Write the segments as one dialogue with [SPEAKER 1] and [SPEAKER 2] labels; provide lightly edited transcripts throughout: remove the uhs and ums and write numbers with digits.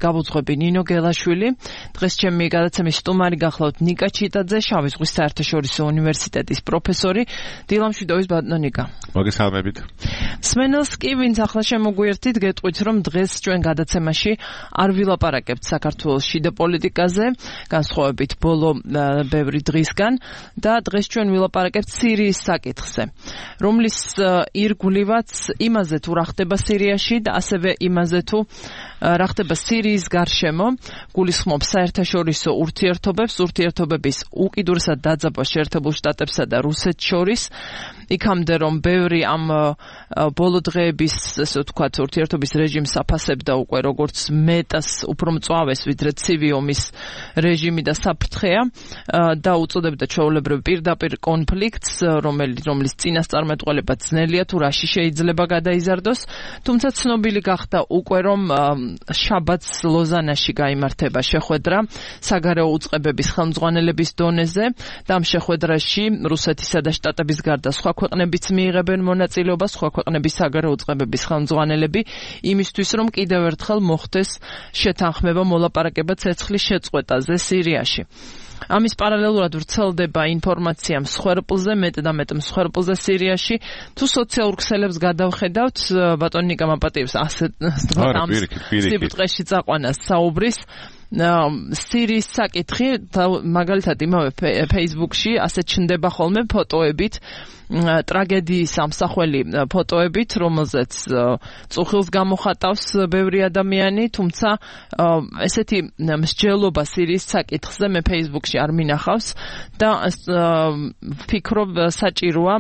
[SPEAKER 1] გავუძღვები ნინო გელაშვილი. დღეს ჩემი გადაცემის სტუმარი გახლავთ ნიკა ჩიტაძე, შავი ზღვის საერთაშორისო უნივერსიტეტის პროფესორი. დილამშვიდობის ბატონო ნიკა.
[SPEAKER 2] მოგესალმებით.
[SPEAKER 1] მსმენელს კი ვინც ახლა შემოგვიერთით, გეტყვით რომ დღეს ჩვენ გადაცემაში არ ვილაპარაკებთ საქართველოს შიდა პოლიტიკაზე, განსხვავებით ბოლო ბევრი დღისგან და დღეს ჩვენ ვილაპარაკებთ სირიის საკითხზე, რომლის ირგვლივაც იმაზე თუ რა ხდება სირიაში და ასევე იმაზე თუ რა ხდება სირიის გარშემო, გულისხმობს საერთაშორისო ურთიერთობების უკიდურესად დაძაბვა შეერთებულ შტატებსა და რუსეთს შორის, იქამდე რომ ბევრი ამ ბოლო დღეების, ესე ვთქვათ, ურთიერთობის რეჟიმს აფასებდა უკვე როგორც მეტას უფრო მწვავეს, ვიდრე ცივი ომის რეჟიმი და საფრთხეა და უწოდებდა ჩვეულებრივ პირდაპირ კონფლიქტს, რომლის წინასწარმეტყველება ძნელია თუ რაში შეიძლება გადაიზარდოს, თუმცა ცნობილი გახდა უკვე რომ შაბათს ლოზანაში გაიმართება შეხვედრა საგარეო უწყებების ხელმძღვანელების დონეზე და ამ შეხვედრაში რუსეთისა და შტატების გარდა სხვა ქვეყნებიც მიიღებენ მონაწილეობას, სხვა ქვეყნების საგარეო უწყებების ხელმძღვანელები, იმისთვის რომ კიდევ ერთხელ მოხდეს შეთანხმება მოლაპარაკება ცეცხლის შეწყვეტაზე სირიაში. ამის პარალელურად ვრცელდება ინფორმაცია მსხვერპლზე, მეტ და მეტ მსხვერპლზე სირიაში. თუ სოციალურ ქსელებს გადავხედავთ, ბატონო ნიკა მაპატიებს ასეთ ამ სიბტყეში წაყვანას საუბრის. სირიის საკითხი მაგალითად იმავე Facebook-ში ასე ჩნდება ხოლმე ფოტოებით, ტრაგედიის ამსახველი ფოტოებით, რომელზეც წუხილს გამოხატავს ბევრი ადამიანი, თუმცა ესეთი მსჯელობა სირიის საკითხზე მე Facebook-ში არ მინახავს და ვფიქრობ საჭიროა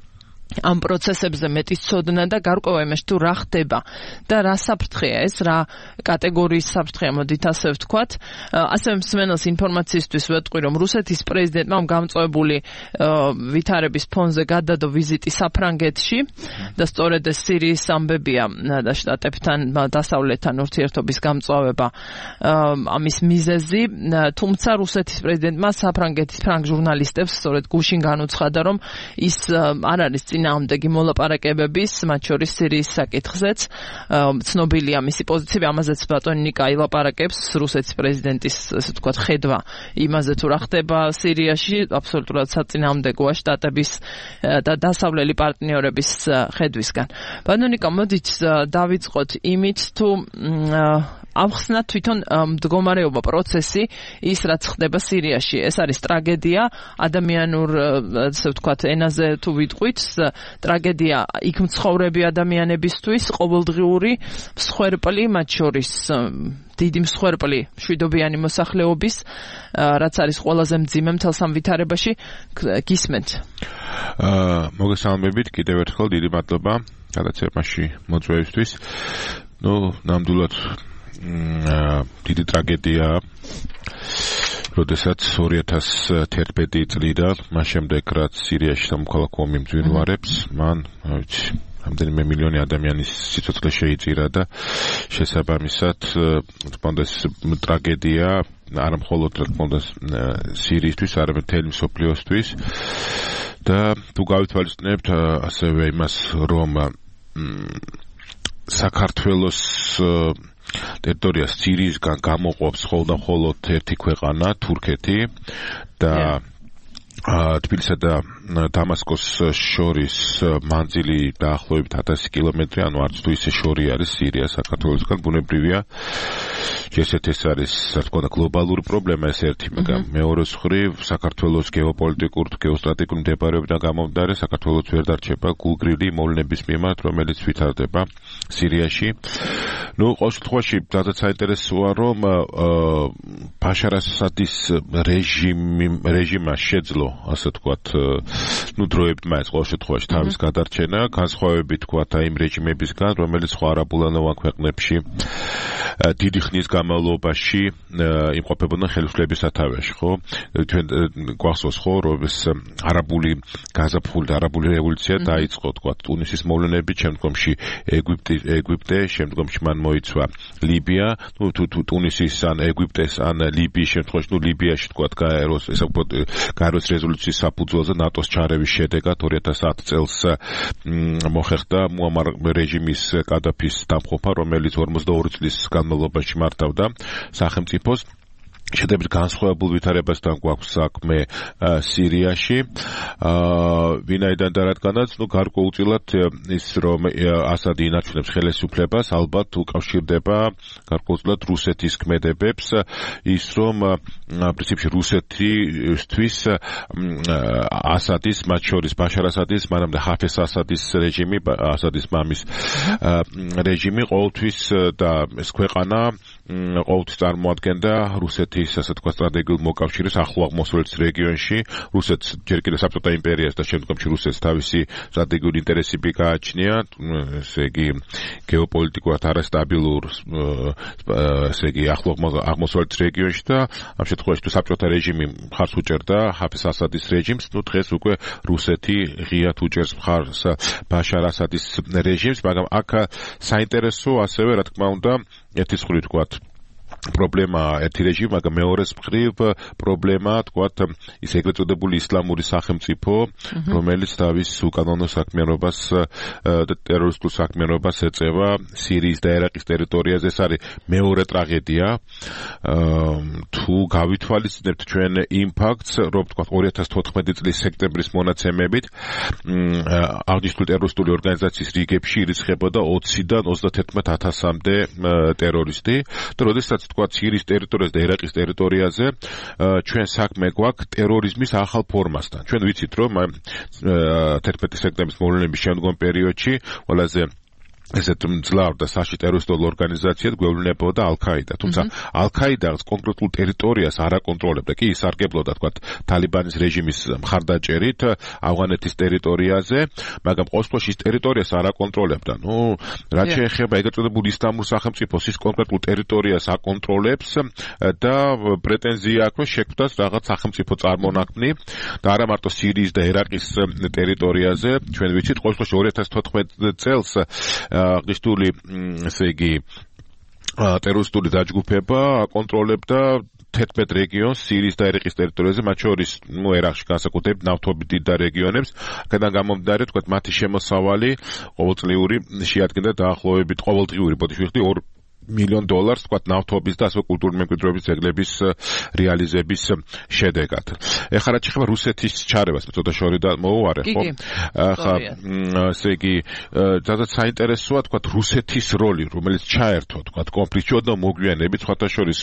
[SPEAKER 1] ამ პროცესებზე მეტის ცოდნა და გარკვევა იმაში თუ რა ხდება და რა საფრთხეა ეს, რა კატეგორიის საფრთხეა, მოდით ასე ვთქვათ. ასევე მსმენელს ინფორმაციისთვის ვეტყვი, რომ რუსეთის პრეზიდენტმა გამწვეული ვითარების ფონზე გადადო ვიზიტი საფრანგეთში და სწორედ ეს სირიის ამბებია და შტატებთან, დასავლეთთან ურთიერთობის გამწვავება ამის მიზეზი, თუმცა რუსეთის პრეზიდენტმა საფრანგეთის ფრანგ ჟურნალისტებს სწორედ გუშინ განუცხადა, რომ ის არ არის წინააღმდეგი მოლაპარაკებების, მათ შორის სირიის საკითხზეც. ცნობილია მისი პოზიციები, ამაზეც ბატონი ნიკა ილაპარაკებს, რუსეთის პრეზიდენტის, ასე ვთქვათ, ხედვა იმაზე თუ რა ხდება სირიაში, აბსოლუტურად საწინააღმდეგოა შტატების და დასავლელი პარტნიორების ხედვისგან. ბატონო ნიკა, მოდით დავიწყოთ იმით, თუ ავხსნათ თვითონ მდგომარეობა, პროცესი, ის რაც ხდება სირიაში. ეს არის ტრაგედია, ადამიანურ, ასე ვთქვათ, ენაზე თუ ვიტყვით, ტრაგედია იქ მცხოვრები ადამიანებისთვის, ყოველდღიური მსხვერპლი, მათ შორის დიდი მსხვერპლი მშვიდობიანი მოსახლეობის, რაც არის ყველაზე მძიმე მთელს ამ ვითარებაში. გისმენთ.
[SPEAKER 2] მოგესალმებით, კიდევ ერთხელ დიდი მადლობა გადაცემაში მოწვევისთვის. ნამდვილად დიდი ტრაგედია, როდესაც 2011 წლიდან, მას შემდეგ რაც სირიაში სამოქალაქო ომი მძვინვარებს, მან რამდენიმე მილიონი ადამიანის სიცოცხლე შეიწირა და შესაბამისად თქონდეს ტრაგედია არა მხოლოდ სირიისთვის, არამედ მთელი მსოფლიოსთვის და თუ გავითვალისწინებთ ასევე იმას, რომ საქართველოს ტერიტორიას სირიისგან გამოყოფს მხოლოდ ერთი ქვეყანა, თურქეთი და თბილისსა და დამასკოს შორის მანძილი დაახლოებით 1000 კილომეტრი, ანუ არც თუ ისე შორი არის სირია საქართველოსგან, ბუნებრივია. ესეთ ეს არის, რა თქმა უნდა, გლობალური პრობლემა, ეს ერთი, მაგრამ მეორე მხრივ საქართველოს გეოპოლიტიკურ თუ გეოსტრატეგიულ მდებარეობიდან გამომდინარე, საქართველოს ვერ დარჩება გულგრილი მოვლენების მიმართ, რომელიც ვითარდება სირიაში. ყოველ შემთხვევაში, სადაც საინტერესოა, რომ ბაშარ ასადის რეჟიმმა შეძლო, ასე ვთქვათ, დროებმა ეს ყოველ შემთხვევაში თავის გადარჩენა, განსხვავებით თქვათ იმ რეჟიმებისგან, რომელიც სხვა არაბულენოვან ქვეყნებში დიდი ხნის განმავლობაში იმყოფებოდნენ ხელისუფლების სათავეში, ხო? თქვენ გვახსოვს, ხო, რომ ეს არაბული რევოლუცია დაიწყო, თქვათ, ტუნისის მოვლენებით, შემდგომში ეგვიპტე, შემდგომში მან მოიცვა ლიბია, ტუნისის ან ეგვიპტეს ან ლიბიის შემთხვევაში, ლიბიაში თქვათ გაეროს რეზოლუციის საფუძველზე, ნატოს დამასკოს ჩარევის შედეგად 2010 წელს მოხერხდა მუამარ რეჟიმის კადაფის დამხობა, რომელიც 42 წლის განმავლობაში მართავდა სახელმწიფოს. შედარებით განსხვავებულ ვითარებასთან გვაქვს საქმე სირიაში. ვინაიდან და რადგანაც გარკვეულწილად ის რომ ასადი ინარჩუნებს ხელისუფლებას, ალბათ უკავშირდება გარკვეულწილად რუსეთის ქმედებებს, ის რომ პრინციპში რუსეთისთვის ასადის, მათ შორის ბაშარ ასადის, მანამდე ჰაფეზ ასადის რეჟიმი, ასადის მამის რეჟიმი ყოველთვის და ეს ქვეყანა ყოველთვის წარმოადგენდა რუსეთის ასე თქვა სტრატეგიულ მოკავშირეს ახლო აღმოსავლეთის რეგიონში. რუსეთს ჯერ კიდევ საბჭოთა იმპერიას და შემდგომში რუსეთს თავისი სტრატეგიული ინტერესები გააჩნია, ესე იგი გეოპოლიტიკურად არასტაბილურ ესე იგი ახლო აღმოსავლეთის რეგიონში და ამ შემთხვევაში თუ საბჭოთა რეჟიმი მხარს უჭერდა ჰაფეზ ასადის რეჟიმს, დღეს უკვე რუსეთი ღიად უჭერს მხარს ბაშარ ასადის რეჟიმს, მაგრამ აქ საინტერესო ასევე რა თქმა უნდა ერთის მხრივ თქვა პრობლემაა ერთი რეჟიმი, მაგრამ მეორეს მხრივ პრობლემაა თქვა ის ეგრეთ წოდებული ისლამური სახელმწიფო, რომელიც თავის უკანონო საქმიანობას და ტერორისტულ საქმიანობას ეწევა სირიის და ერაყის ტერიტორიაზე. ეს არის მეორე ტრაგედია. თუ გავითვალისწინებთ ჩვენ იმ ფაქტს, რომ თქვა 2014 წლის სექტემბრის მონაცემებით აღნიშნული ტერორისტული ორგანიზაციის რიგებში ირიცხებოდა 20-დან 31,000-მდე ტერორისტი და როდესაც თქვა სირიის ტერიტორიაზე და ერაყის ტერიტორიაზე ჩვენ საქმე გვაქვს ტერორიზმის ახალ ფორმასთან. ჩვენ ვიცით რომ 11 სექტემბრის მოვლენების შემდგომ პერიოდში ყველაზე ესეთ მძლავრ და საშიში ტერორისტულ ორგანიზაციად გვევლინებოდა ალ-ქაიდა. თუმცა ალ-ქაიდა კონკრეტულ ტერიტორიას არ აკონტროლებდა, კი ის სარგებლობდა თქვა თალიბანის რეჟიმის მხარდაჭერით ავღანეთის ტერიტორიაზე, მაგრამ ყოველთვის ის ტერიტორიას არ აკონტროლებდა. რაც შეეხება ეგრეთ წოდებულ ისლამურ სახელმწიფოს, ის კონკრეტულ ტერიტორიას აკონტროლებს და პრეტენზია აქვს შექმნას რაღაც სახელმწიფო წარმონაქმნი და არა მარტო სირიის და ერაყის ტერიტორიაზე. ჩვენ ვიცით ყოველთვის 2014 წელს აღნიშნული ესე იგი ტერორისტული დაჯგუფება აკონტროლებდა 11 რეგიონს სირიის და ერაყის ტერიტორიაზე, მათ შორის ერაყში განსაკუთრებით ნავთობით დიდ რეგიონებს, აქედან გამომდინარე თქვა მათი შემოსავალი ყოველწლიური შეადგენდა დაახლოებით ყოველდღიური ბოდიშვილი $2 მილიონ თქვა ნავთობის და ასე კულტურული მემკვიდრეობის ძეგლების რეალიზების შედეგად. ეხლა რაც შეეხება რუსეთის ჩარევას, ცოტა შორი და მოუვარე, ხო? ახლა ესე იგი ძალიან საინტერესოა თქვა რუსეთის როლი, რომელიც ჩაერთო თქვა კონფლიქტში და მოგვიანებით სხვათა შორის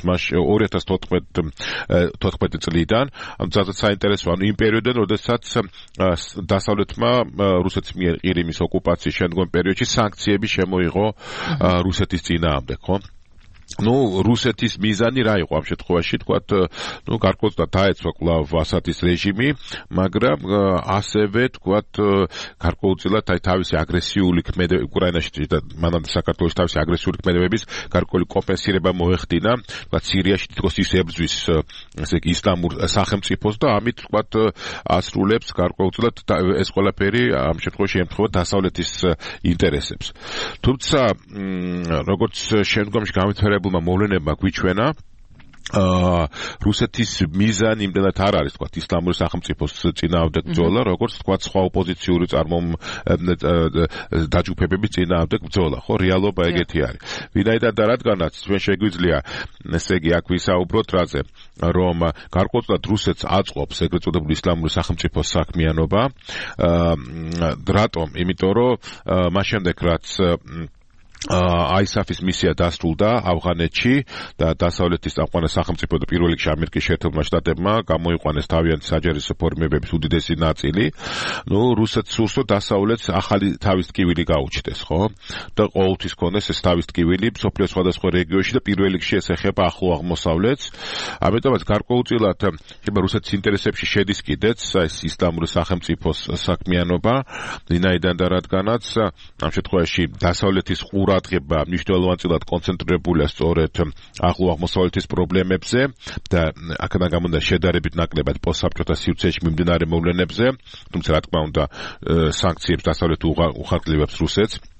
[SPEAKER 2] 2014 წლიდან, ძალიან საინტერესოა, იმ პერიოდიდან, როდესაც დასავლეთმა რუსეთის მიერ ყირიმის ოკუპაციის შემდგომ პერიოდში სანქციები შემოიღო რუსეთის წინააღმდეგ. რუსეთის მიზანი რა იყო ამ შემთხვევაში, თქვათ, გარკვეულწილად დაეცვა კვლავ ასადის რეჟიმი, მაგრამ ასევე, თქვათ, გარკვეულწილად თავისი აგრესიული ქმედებები უკრაინაში და მანამდე საქართველოში თავისი აგრესიული ქმედებების გარკვეული კომპენსირება მოეხდინა, თქვათ, სირიაში თითქოს ის ებრძვის, ესე იგი, ისლამურ სახელმწიფოს და ამით, თქვათ, ასრულებს გარკვეულწილად ეს ყველაფერი ამ შემთხვევაში ემთხვევა დასავლეთის ინტერესებს. თუმცა, როგორც შემდგომში განვითარებულმა მოვლენებმა გვიჩვენა, რუსეთის მიზანი იმდენად არ არის, თქვა, ისლამური სახელმწიფოს წინააღმდეგ ბრძოლა, როგორც თქვა, სხვა ოპოზიციური დაჯგუფებების წინააღმდეგ ბრძოლა, ხო, რეალობა ეგეთი არის. ვინაიდან და რადგანაც ჩვენ შეგვიძლია, ესე იგი, აქ ვისაუბროთ რაზე, რომ გარკვეულწილად რუსეთს აწყობს ეგრეთ წოდებული ისლამური სახელმწიფოს საქმიანობა, რატომ? იმიტომ რომ მას შემდეგ რაც ISAF-ის მისია დასრულდა ავღანეთში და დასავლეთის წამყვანი სახელმწიფო და პირველ რიგში ამერიკის შეერთებულმა შტატებმა გამოიყვანეს თავიანთი საჯარისო ფორმირებების უდიდესი ნაწილი. რუსეთს სურს რომ დასავლეთს ახალი თავის ტკივილი გაუჩნდეს, ხო? და ყოველთვის ქონდეს ეს თავის ტკივილი მსოფლიოს სხვადასხვა რეგიონში და პირველ რიგში ეს ეხება ახლო აღმოსავლეთს. ამიტომაც გარკვეულწილად რუსეთის ინტერესებში შედის კიდეც ეს ისლამური სახელმწიფოს საქმიანობა, ვინაიდან და რადგანაც ამ შემთხვევაში დასავლეთის ყურადღება მნიშვნელოვანწილად კონცენტრირებულია სწორედ ახლო აღმოსავლეთის პრობლემებზე და აქედან გამომდინარე შედარებით ნაკლებად პოსტსაბჭოთა სივრცეში მიმდინარე მოვლენებზე, თუმცა რა თქმა უნდა სანქციებს დასავლეთი უხარკლებებს რუსეთს.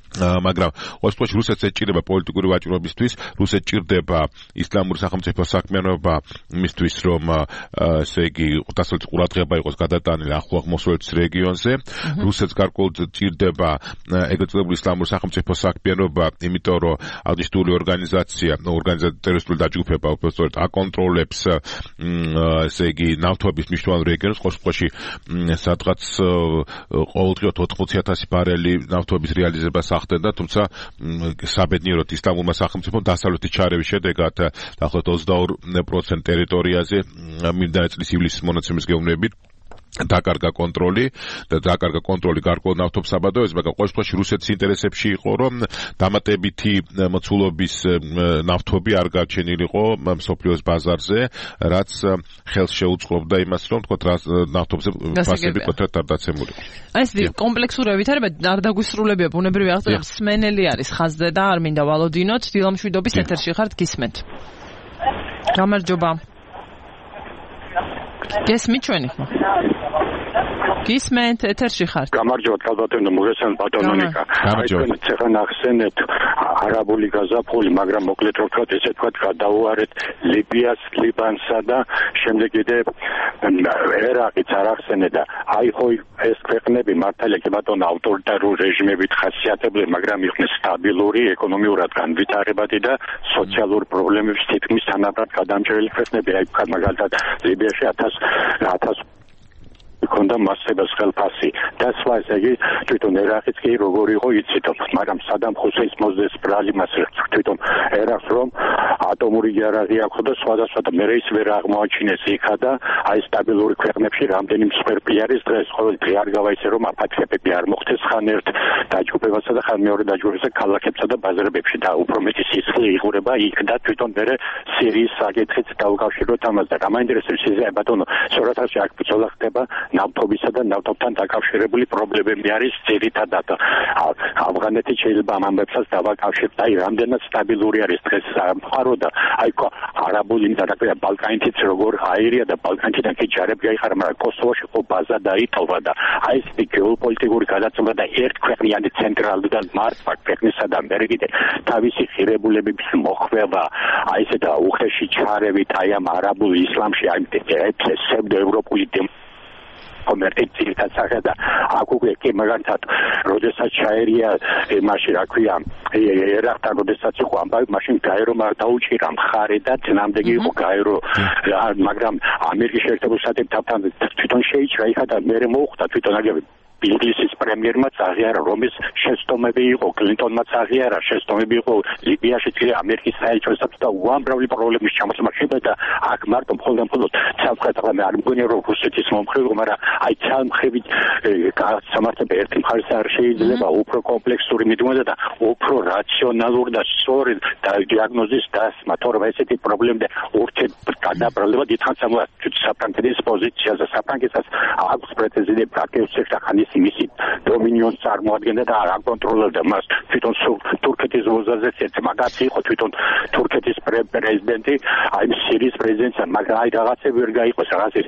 [SPEAKER 2] მაგრამ ოსპოში რუსეთს ეჭირება პოლიტიკური ვაჭრობისთვის, რუსეთს ჭირდება ისლამური სახელმწიფო საქმიანობა იმისთვის, რომ ესე იგი დასავლეთის ყურადღება იყოს გადატანილი ახლო აღმოსავლეთის რეგიონზე, რუსეთს გარკვეულად ჭირდება ეგრეთ წოდებული ისლამური სახელმწიფო საქმიანობა, იმიტომ რომ აღნიშნული ორგანიზაცია ტერორისტული დაჯგუფება უბრალოდ აკონტროლებს ესე იგი ნავთობის მნიშვნელოვან რეგიონს, ოსპოში სადღაც ყოველდღიურად 80,000 ბარელი ნავთობის რეალიზება ხდება, თუმცა საბედნიეროდ ისლამურმა სახელმწიფომ დასავლეთის ჩარევის შედეგად დაახლოებით 22% ტერიტორიაზე მინდარის წლის ივლისის მონაცემის გეუბნებით დაკარგა კონტროლი გარკვეულ ნავთობის საბადოებზე, მაგრამ ყოველ შემთხვევაში რუსეთის ინტერესებში იყო, რომ დამატებითი მოცულობის ნავთობი არ გაჩენილიყო მსოფლიოს ბაზარზე, რაც ხელს შეუწყობდა იმას, რომ თქვა ნავთობზე ფასები კონკრეტად არ დაცემულიყო.
[SPEAKER 1] ეს კომპლექსური ვითარება არ დაგვისრულებია ბუნებრივი აღწერა, სმენელი არის ხაზზე და არ მინდა ვალოდინოთ, დილამშვიდობის ეთერში ხართ, გისმენთ. გამარჯობა. გესმით ჩვენი ხმა? გისმენთ, ეთერში ხართ.
[SPEAKER 3] გამარჯობა, კალბატონო, მოგესალმებით ბატონო ნიკა.
[SPEAKER 2] გამარჯობა.
[SPEAKER 3] ცეხა ნახსენეთ არაბული გაზაფხული, მაგრამ მოკლედ რო ვთქვათ, ესე ვთქვათ, გადაუარეთ ლიბიას, ლიბანსა და შემდეგ კიდე ერაყიც არ ახსენეთ და აი ხო ეს ქვეყნები მართალია კი ბატონო ავტორიტარული რეჟიმებით ხასიათებული, მაგრამ იყვნენ სტაბილური, ეკონომიურად განვითარებადი და სოციალური პრობლემების თითქმის თანაბრად გადამჭრელი ქვეყნები. აი მაგალითად ლიბიაში 1000 ქონდა მასებას ხელფასი და სხვა, ესე იგი თვითონ ერაყიც კი როგორი იყო იცით, მაგრამ სადამ ხუსეინს მოძდეს ბრალი მას თვითონ ერაყს რომ ატომური იარაღი აქვს და სხვადასხვა და მერე ის ვერ აღმოაჩინეს იქა და აი სტაბილური ქვეყნებში რამდენი მსხვერპლი არის დღეს, ყოველ დღე არ გავა ისე რომ აფათქებები არ მოხდეს ხან ერთ დაჯგუფებასა და ხან მეორე დაჯგუფებასა ქალაქებსა და ბაზარებში და უფრო მეტი სისხლი იღურება იქ და თვითონ მერე სირიის საკითხით დაუკავშიროთ ამას და გამაინტერესებს ისე ბატონო სურათაში აქ ბრძოლა ხდება ნავთობისა და ნავთობთან დაკავშირებული პრობლემები არის ძირითადად ავღანეთი შეიძლება ამ ამბებსაც დავაკავშიროთ აი რამდენად სტაბილური არის დღეს სამყარო და აი არაბული დაკავშირება ბალკანეთიც როგორ აირია და ბალკანეთიდან კი ჯარები გაიხარა მაგრამ კოსოვოში ხო ბაზა დაიტოვა და აი ეს გეოპოლიტიკური გადაცემა და ერთქვეყნიანი ცენტრალურად მართვა ქვეყნისა და მერე კიდე თავისი ღირებულებების მოხვევა აი ესე და უხეში ჩარევით აი ამ არაბულ ისლამში აი ეს სევდოევროპული კონვერტიციის დასახა და აქ უკვე კი მაგალითად როდესაც ჩაერია იმაში რა ქვია ერაყთან როდესაც იყო ამბავი მაშინ გაერო არ დაუჭირა მხარე და ძნამდე იყო გაერო მაგრამ ამერიკის შეერთებულ შტატებთან თვითონ შეიჭრა იქა და მე მოუხდა თვითონ აგები ინგლისის პრემიერმაც აღიარა რომის შეცდომები იყო კლინტონმაც აღიარა შეცდომები იყო ლიბიაში კი ამერიკის საელჩოსთან და უამრავი პრობლემის ჩამოსმა შეიძლება და აქ მარტო მხოლოდ სამხრეთთან მე არ მგონია რომ რუსეთის მომხრეობა მაგრამ აი სამხრეთით სამართლება ერთი მხარეს არ შეიძლება უფრო კომპლექსური მიდგომა და უფრო რაციონალური და სწორი დიაგნოზის დასმა თორემ ესეთი პრობლემები ურთიერთგადაბრალება დიდხანს საფრანგეთის პოზიციაზე საფრანგეთსაც აქვს პრეტენზიები პრაქტიკულად ხანის მისი დომინიონს წარმოადგენდა და არ აკონტროლებდა მას თვითონ თურქეთის ვოზაზეც ერთი მაგაცი იყო თვითონ თურქეთის პრეზიდენტი აი სირიის პრეზიდენტი მაგრამ აი რაღაცები ვერ გაიყოს რაღაცის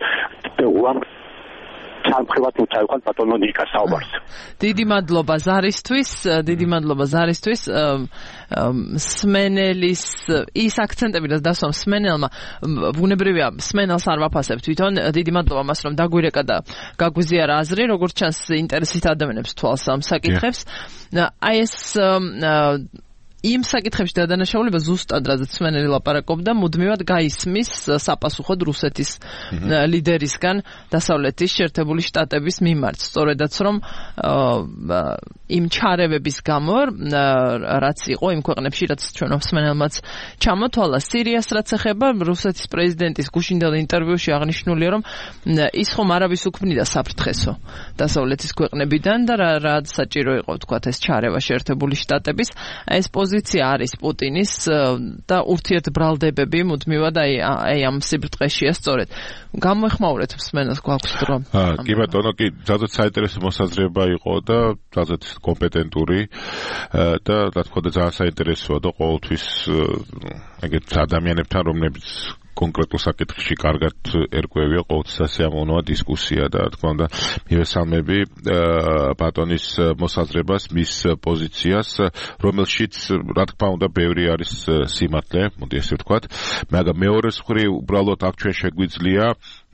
[SPEAKER 3] სამხრეთ მოწავყალ ბატონო ნიკა საუბარს.
[SPEAKER 1] დიდი მადლობა ზარისთვის. სმენელის ის აქცენტები რაც დასვამ სმენელმა ბუნებრივია სმენელს არ ვაფასებ თვითონ დიდი მადლობა მას რომ დაგვირეკა და გაგვიზიარა აზრი როგორც ჩანს ინტერესით ადამიანებს თვალს ამ საკითხებს. აი ეს იმ საკითხებში დადანაშაულება ზუსტად რაც სმენელი ლაპარაკობდა მუდმივად გაისმის საპასუხოდ რუსეთის ლიდერისგან დასავლეთის შეერთებული შტატების მიმართ სწორედაც რომ იმ ჩარევების გამო რაც იყო იმ ქვეყნებში რაც ჩვენ სმენელმაც ჩამოთვალა სირიას რაც ეხება რუსეთის პრეზიდენტის გუშინდელ ინტერვიუში აღნიშნულია რომ ის ხომ არავის უქმნიდა საფრთხესო დასავლეთის ქვეყნებიდან და რა საჭირო იყო თქვათ ეს ჩარევა შეერთებული შტატების ეს პოზიცია არის პუტინის და ურთიერთბრალდებები მუდმივად აი ამ სიბრტყეშია სწორედ გამოეხმაურეთ მსმენელს გვაქვს დრო
[SPEAKER 2] კი ბატონო კი ძალზედ საინტერესო მოსაზრება იყო და ძალზედ კომპეტენტური და რა თქმა უნდა ძალიან საინტერესოა და ყოველთვის ეგეთ ადამიანებთან რომლებიც კონკრეტულ საკითხში კარგად ერკვევია ყოველთვის სასიამოვნოა დისკუსია და თქმა უნდა მივესალმები ბატონის მოსაზრებას, მის პოზიციას, რომელშიც რა თქმა უნდა ბევრი არის სიმართლე, მოდი ესე ვთქვათ, მაგრამ მეორეს მხრივ უბრალოდ აქ ჩვენ შეგვიძლია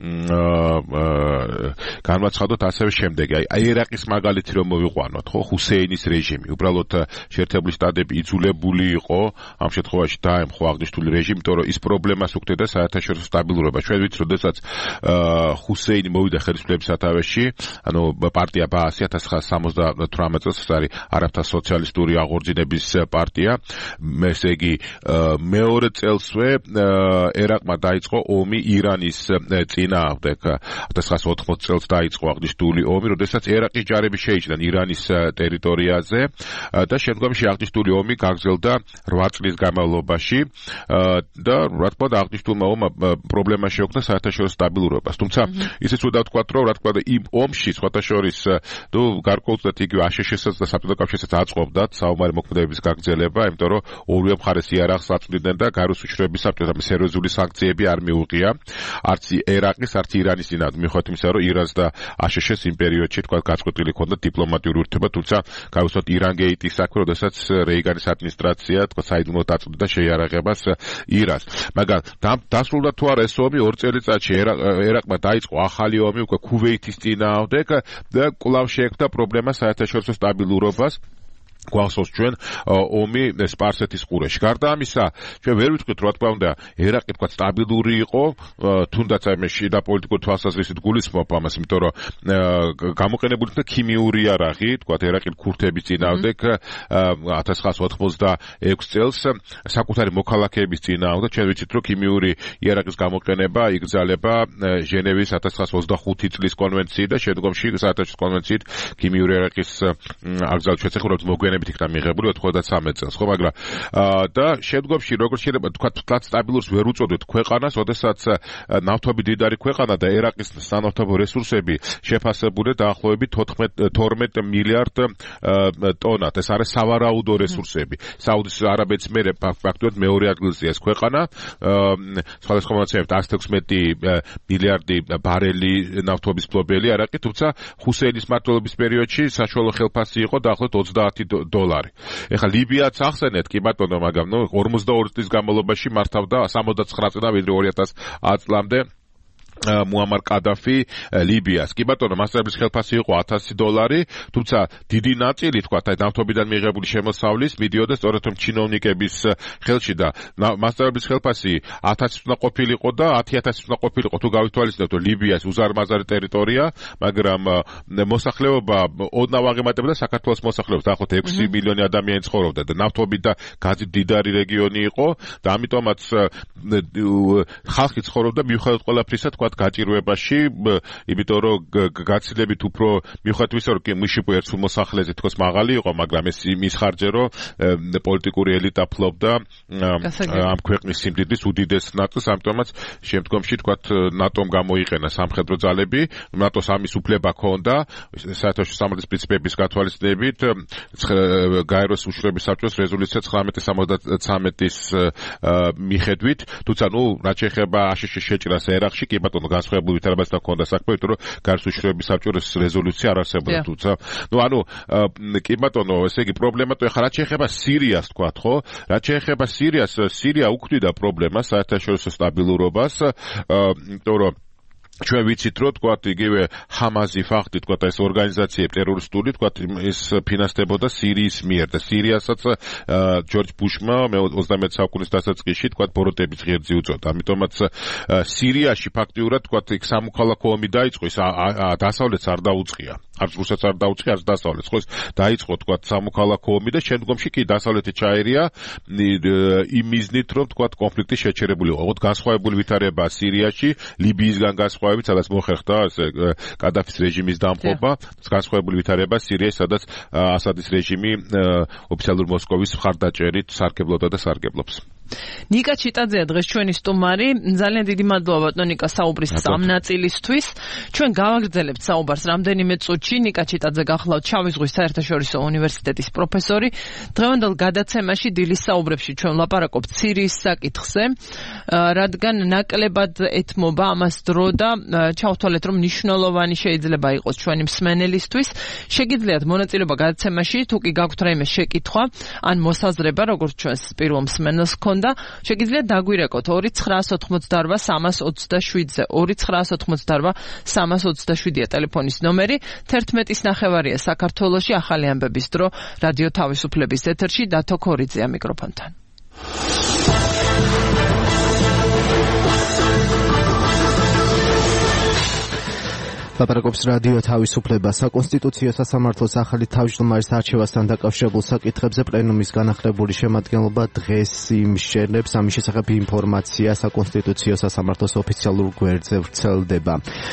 [SPEAKER 2] განვაცხადოთ ასევე შემდეგი, აი ერაყის მაგალითი რომ მოვიყვანოთ, ხო, ჰუსეინის რეჟიმი, უბრალოდ შეერთებული შტატები იძულებული იყო ამ შემთხვევაში დაემხო აღნიშნული რეჟიმი, იმიტომ რომ ის პრობლემას უქმნიდა საერთაშორისო სტაბილურობა. ჩვენ ვიცით, როდესაც ჰუსეინი მოვიდა ხელისუფლების სათავეში, ანუ პარტია ბაასი 1978 წელს არის არაბთა სოციალისტური აღორძინების პარტია, ესე იგი მეორე წელსვე ერაყმა დაიწყო ომი ირანის წინააღმდეგ. 1980 წელს დაიწყო აღნიშნული ომი, როდესაც ერაყის ჯარები შეიჭრნენ ირანის ტერიტორიაზე და შემდგომში აღნიშნული ომი გაგრძელდა 8 წლის განმავლობაში და რა თქმა უნდა აღნიშნულმა ომმა პრობლემა შეუქმნა საერთაშორისო სტაბილურობას. თუმცა ისიც უნდა ვთქვათ, რომ რა თქმა უნდა იმ ომში სხვათა შორის გარკვეულწილად იგივე აშშ-საც და საბჭოთა კავშირსაც აწყობდათ საომარი მოქმედებების გაგრძელება, იმიტომ რომ ორივე მხარეს იარაღს აწვდიდნენ და გაროს უშროების საბჭოთა სერიოზული სანქციები არ მიუღია არც ერაყის, არც ირანის წინააღმდეგ, მიუხედავად იმისა, რომ ირანს და აშშ-ს იმ პერიოდში თქვა გაწყვეტილი ჰქონდა დიპლომატიური ურთიერთობა, თუმცა გავუსვათ ირანგეიტის საქმე, როდესაც რეიგანის ადმინისტრაცია თქვა საიდუმლოდ აწვდიდა შეიარაღებას ირანს. მაგრამ დასრულდა თუ არა ეს ომი 2 წელიწადში ერაყმა დაიწყო ახალი ომი უკვე ქუვეითის წინააღმდეგ და კვლავ შეექმნა პრობლემა საერთაშორისო სტაბილურობას. გვახსოვს ჩვენ ომი სპარსეთის ყურეში. გარდა ამისა, ჩვენ ვერ ვიტყვით, რა თქმა უნდა, ერაყი თქვა სტაბილური იყო, თუნდაც აი მე შიდა პოლიტიკური თვალსაზრისით გულისხმობ ამას, იმიტომ რომ გამოყენებული იქნა ქიმიური იარაღი, თქვა ერაყის ქურთების წინააღმდეგ 1986 წელს საკუთარი მოქალაქეების წინააღმდეგ. ჩვენ ვიცით, რომ ქიმიური იარაღის გამოყენება იგრძალება ჟენევის 1925 წლის კონვენციით და შემდგომში საერთაშორისო კონვენციით ქიმიური იარაღის აკრძალვის შესახებ მოგვიანებით იქნა მიღებული 93 წელს, ხო, მაგრამ და შემდგომში როგორც შეიძლება თქვა თლად სტაბილურს ვერ უწოდოთ ქვეყანას, როდესაც ნავთობი დიდარი ქვეყანა და ერაყის სანავთობო რესურსები შეფასებულია დაახლოებით 12 მილიარდ ტონად. ეს არის სავარაუდო რესურსები. საუდის არაბეთის მერე ფაქტობრივად მეორე ადგილზეა ეს ქვეყანა. სხვადასხვა მონაცემებით 116 მილიარდი ბარელი ნავთობის ფლობელი ერაყი, თუმცა ჰუსეინის მმართველობის პერიოდში საშუალო ხელფასი იყო დაახლოებით $20. ეხლა ლიბიაც ახსენეთ, კი ბატონო, მაგრამ 42 წლის განმავლობაში მართავდა 79 წლიდან ვიდრე 2010 წლამდე მუამარ კადაფი ლიბიას. კი ბატონო, მასწავლებლის ხელფასი იყო $1000, თუმცა დიდი ნაწილი თქვა აი ნავთობიდან მიღებული შემოსავლის მიდიოდა სწორედ რომ ჩინოვნიკების ხელში და მასწავლებლის ხელფასი 1000 უნდა ყოფილიყო და 10000 უნდა ყოფილიყო თუ გავითვალისწინებთ რომ ლიბიას უზარმაზარი ტერიტორია, მაგრამ მოსახლეობა ოდნავ აღემატებოდა საქართველოს მოსახლეობას, დაახლოებით 6 მილიონი ადამიანი ცხოვრობდა და ნავთობით და გაზით დიდარი რეგიონი იყო და ამიტომაც ხალხი ცხოვრობდა მიუხედავად ყველაფრისა თქვა გაჭირვებაში, იმიტომ რომ გაცილებით უფრო მიუხედავად იმისა, რომ მიშიპო ერთ მოსახლეზე თქოს მაღალი იყო, მაგრამ ეს იმის ხარჯზე, რომ პოლიტიკური ელიტა ფლობდა ამ ქვეყნის სიმდიდრის უდიდეს ნაწილს, ამიტომაც შემდგომში თქვა ნატომ გამოიყენა სამხედრო ძალები, ნატოს ამის უფლება ჰქონდა, საერთაშორისო სამართლის პრინციპების გათვალისწინებით გაეროს უშუალოების საბჭოს რეზოლუცია 1973-ის მიხედვით, თუმცა რაც შეეხება აშშ შეჭრას ერაყში, კი ბატონო განსხვავებული ვითარებასთან ჰქონდა საქმე, იმიტომ რომ გაეროს უშუალოების საბჭოს რეზოლუცია არ არსებობდა, თუმცა კი ბატონო, ესე იგი პრობლემა თუ ეხლა რაც შეეხება სირიას თქვათ, ხო? რაც შეეხება სირიას, სირია უქმნიდა პრობლემას საერთაშორისო სტაბილურობას, იმიტომ რომ ჩვენ ვიცით, რომ თქვათ იგივე ჰამაზი ფაქტი, თქვათ ეს ორგანიზაციები ტერორისტული, თქვათ ის ფინანსდებოდა სირიის მიერ და სირიასაც ჯორჯ ბუშმა 21 საუკუნის დასაწყისში თქვათ ბოროტების ღერძი უწოდა. ამიტომაც სირიაში ფაქტიურად თქვათ იქ სამოქალაქო ომი დაიწყო, ის დასავლეთს არ დაუწყია. არც რუსეთს არ დაუწყია, არც დასავლეთს. ხო, დაიწყო თქვათ სამოქალაქო ომი და შემდგომში კი დასავლეთი ჩაერია იმ მიზნით, რომ თქვათ კონფლიქტი შეჩერებული იყო. განსხვავებული ვითარება სირიაში, ლიბიისგან განსხვავებით, სადაც მოხერხდა კადაფის რეჟიმის დამხობა, განსხვავებული ვითარება სირიაში, სადაც ასადის რეჟიმი ოფიციალურ მოსკოვის მხარდაჭერით სარგებლობდა და სარგებლობს.
[SPEAKER 1] ნიკა ჩიტაძეა დღეს ჩვენი სტუმარი. ძალიან დიდი მადლობა ბატონო ნიკა საუბრის ამ ნაწილისთვის. ჩვენ გავაგრძელებთ საუბარს რამდენიმე წუთში. ნიკა ჩიტაძე გახლავთ შავი ზღვის საერთაშორისო უნივერსიტეტის პროფესორი. დღევანდელ გადაცემაში დილის საუბრებში ჩვენ ვლაპარაკობთ სირიის საკითხზე, რადგან ნაკლებად ეთმობა ამას დრო და ჩავთვალეთ, რომ მნიშვნელოვანი შეიძლება იყოს ჩვენი მსმენელისთვის. შეგიძლიათ მონაწილეობა გადაცემაში, თუ კი გაქვთ რაიმე შეკითხვა ან მოსაზრება, როგორც ჩვენს პირველ მსმენელს ჰქონდა, შეგიძლიათ დაგვირეკოთ 2988327-ზე. 2988327-ია ტელეფონის ნომერი. 11:09 საქართველოში ახალი ამბების დრო რადიო თავისუფლების ეთერში დათო ქორიძეა მიკროფონთან.
[SPEAKER 4] ლაპარაკობს რადიო თავისუფლება. საკონსტიტუციო სასამართლოს ახალი თავმჯდომარის არჩევასთან დაკავშირებულ საკითხებზე პლენუმის განახლებული შემადგენლობა დღეს იმსჯელებს. ამის შესახებ ინფორმაცია საკონსტიტუციო სასამართლოს ოფიციალურ გვერდზე ვრცელდება.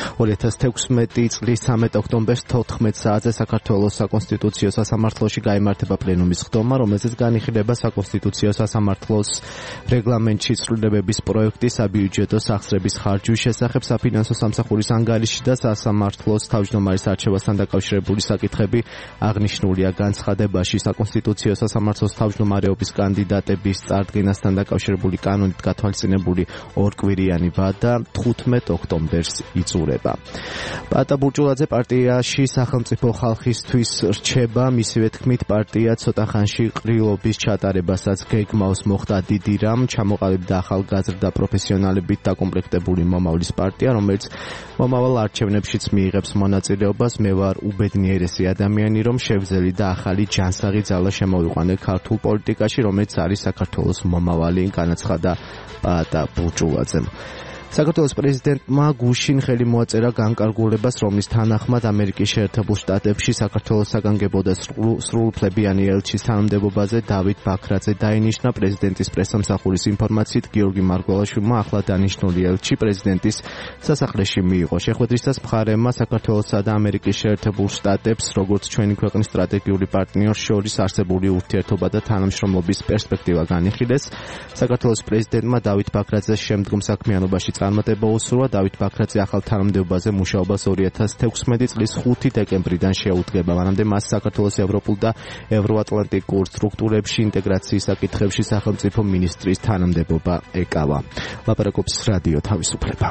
[SPEAKER 4] 2016 წლის 13 ოქტომბერს 14 საათზე საქართველოს საკონსტიტუციო სასამართლოში გაიმართება პლენუმის ხდომა, რომელზეც განიხილება საკონსტიტუციო სასამართლოს რეგლამენტში ცვლილებების პროექტი საბიუჯეტო სახსრების ხარჯვის შესახებ საფინანსო სამსახურის ანგარიში და სამართლოს თავმჯდომარის არჩევასთან დაკავშირებული საკითხები აღნიშნულია განცხადებაში. საკონსტიტუციო სასამართლოს თავმჯდომარეობის კანდიდატების წარდგენასთან დაკავშირებული კანონით გათვალისწინებული ორკვირიანი ვადა 15 ოქტომბერს იწურება. პატა ბურჭულაძე პარტიაში სახელმწიფო ხალხისთვის რჩება. მისივე თქმით, პარტია ცოტა ხანში ყრილობის ჩატარებასაც გეგმავს. მოხდა დიდი რამ, ჩამოყალიბდა ახალგაზრდა პროფესიონალებით დაკომპლექტებული მომავლის პარტია, რომელიც მომავალ არჩევნებშიც მიიღებს მონაწილეობას. მე ვარ უბედნიერესი ადამიანი, რომ შევძელი და ახალი ჯანსაღი ძალა შემოვიყვანე ქართულ პოლიტიკაში, რომელიც არის საქართველოს მომავალი, განაცხადა პატა ბურჭულაძემ. საქართველოს პრეზიდენტმა გუშინ ხელი მოაწერა განკარგულებას, რომლის თანახმად ამერიკის შეერთებულ შტატებში საქართველოს საგანგებო და სრულუფლებიანი ელჩის თანამდებობაზე დავით ბაქრაძე დაინიშნა. პრეზიდენტის პრესსამსახურის ინფორმაციით, გიორგი მარგველაშვილმა ახლა დანიშნული ელჩი პრეზიდენტის სასახლეში მიიღო. შეხვედრისას მხარეებმა საქართველოსა და ამერიკის შეერთებულ შტატებს, როგორც ჩვენი ქვეყნის სტრატეგიული პარტნიორს შორის არსებული ურთიერთობა და თანამშრომლობის პერსპექტივა განიხილეს. საქართველოს პრეზიდენტმა დავით ბაქრაძეს შემდგომ საქმიანობაში წარმატება უსურვა. დავით ბაქრაძე ახალ თანამდებობაზე მუშაობას 2016 წლის 5 დეკემბრიდან შეუდგება. მანამდე მას საქართველოს ევროპულ და ევროატლანტიკურ სტრუქტურებში ინტეგრაციის საკითხებში სახელმწიფო მინისტრის თანამდებობა ეკავა. ლაპარაკობს რადიო თავისუფლება.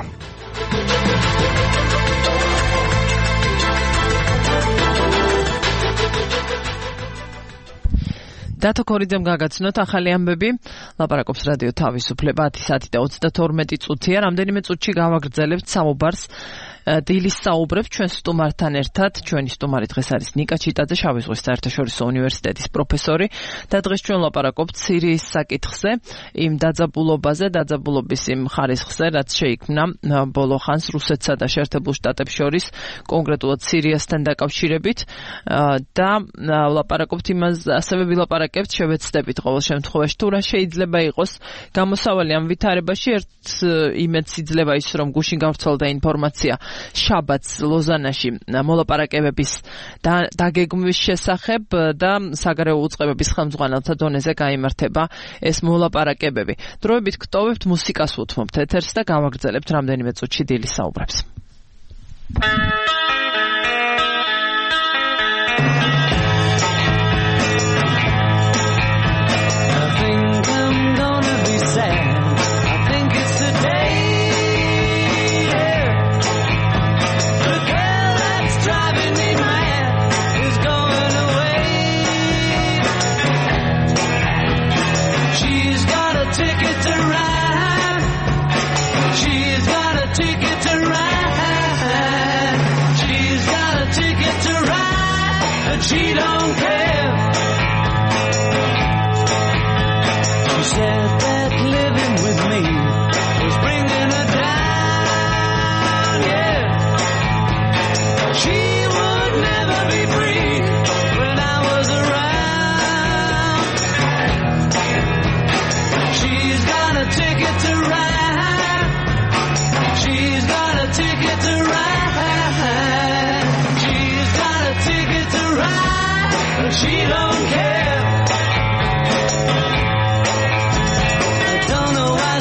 [SPEAKER 1] დათო ქორიძემ გაგაცნოთ ახალი ამბები. ლაპარაკობს რადიო თავისუფლება 10:22 წუთია. რამდენიმე წუთში გავაგრძელებთ საუბარს დილის საუბრებს ჩვენ სტუმართან ერთად. ჩვენი სტუმარი დღეს არის ნიკა ჩიტაძე, შავი ზღვის საერთაშორისო უნივერსიტეტის პროფესორი და დღეს ჩვენ ვლაპარაკობთ სირიის საკითხზე, იმ დაძაბულობაზე, დაძაბულობის იმ ხარისხზე, რაც შეიქმნა ბოლო ხანს რუსეთსა და შეერთებულ შტატებს შორის, კონკრეტულად სირიასთან დაკავშირებით და ვლაპარაკობთ იმას, ასევე ვილაპარაკებთ, შევეცდებით ყოველ შემთხვევაში თუ რა შეიძლება იყოს გამოსავალი ამ ვითარებაში. ერთ იმედს იძლევა ის, რომ გუშინ გავრცელდა ინფორმაცია შაბათს ლოზანაში მოლაპარაკებების დაგეგმვის შესახებ და საგარეო უწყებების ხელმძღვანელთა დონეზე გაიმართება ეს მოლაპარაკებები. დროებით გტოვებთ, მუსიკას უთმობთ ეთერს და გავაგრძელებთ რამდენიმე წუთში დილის საუბრებს.
[SPEAKER 5] She's got a ticket to ride.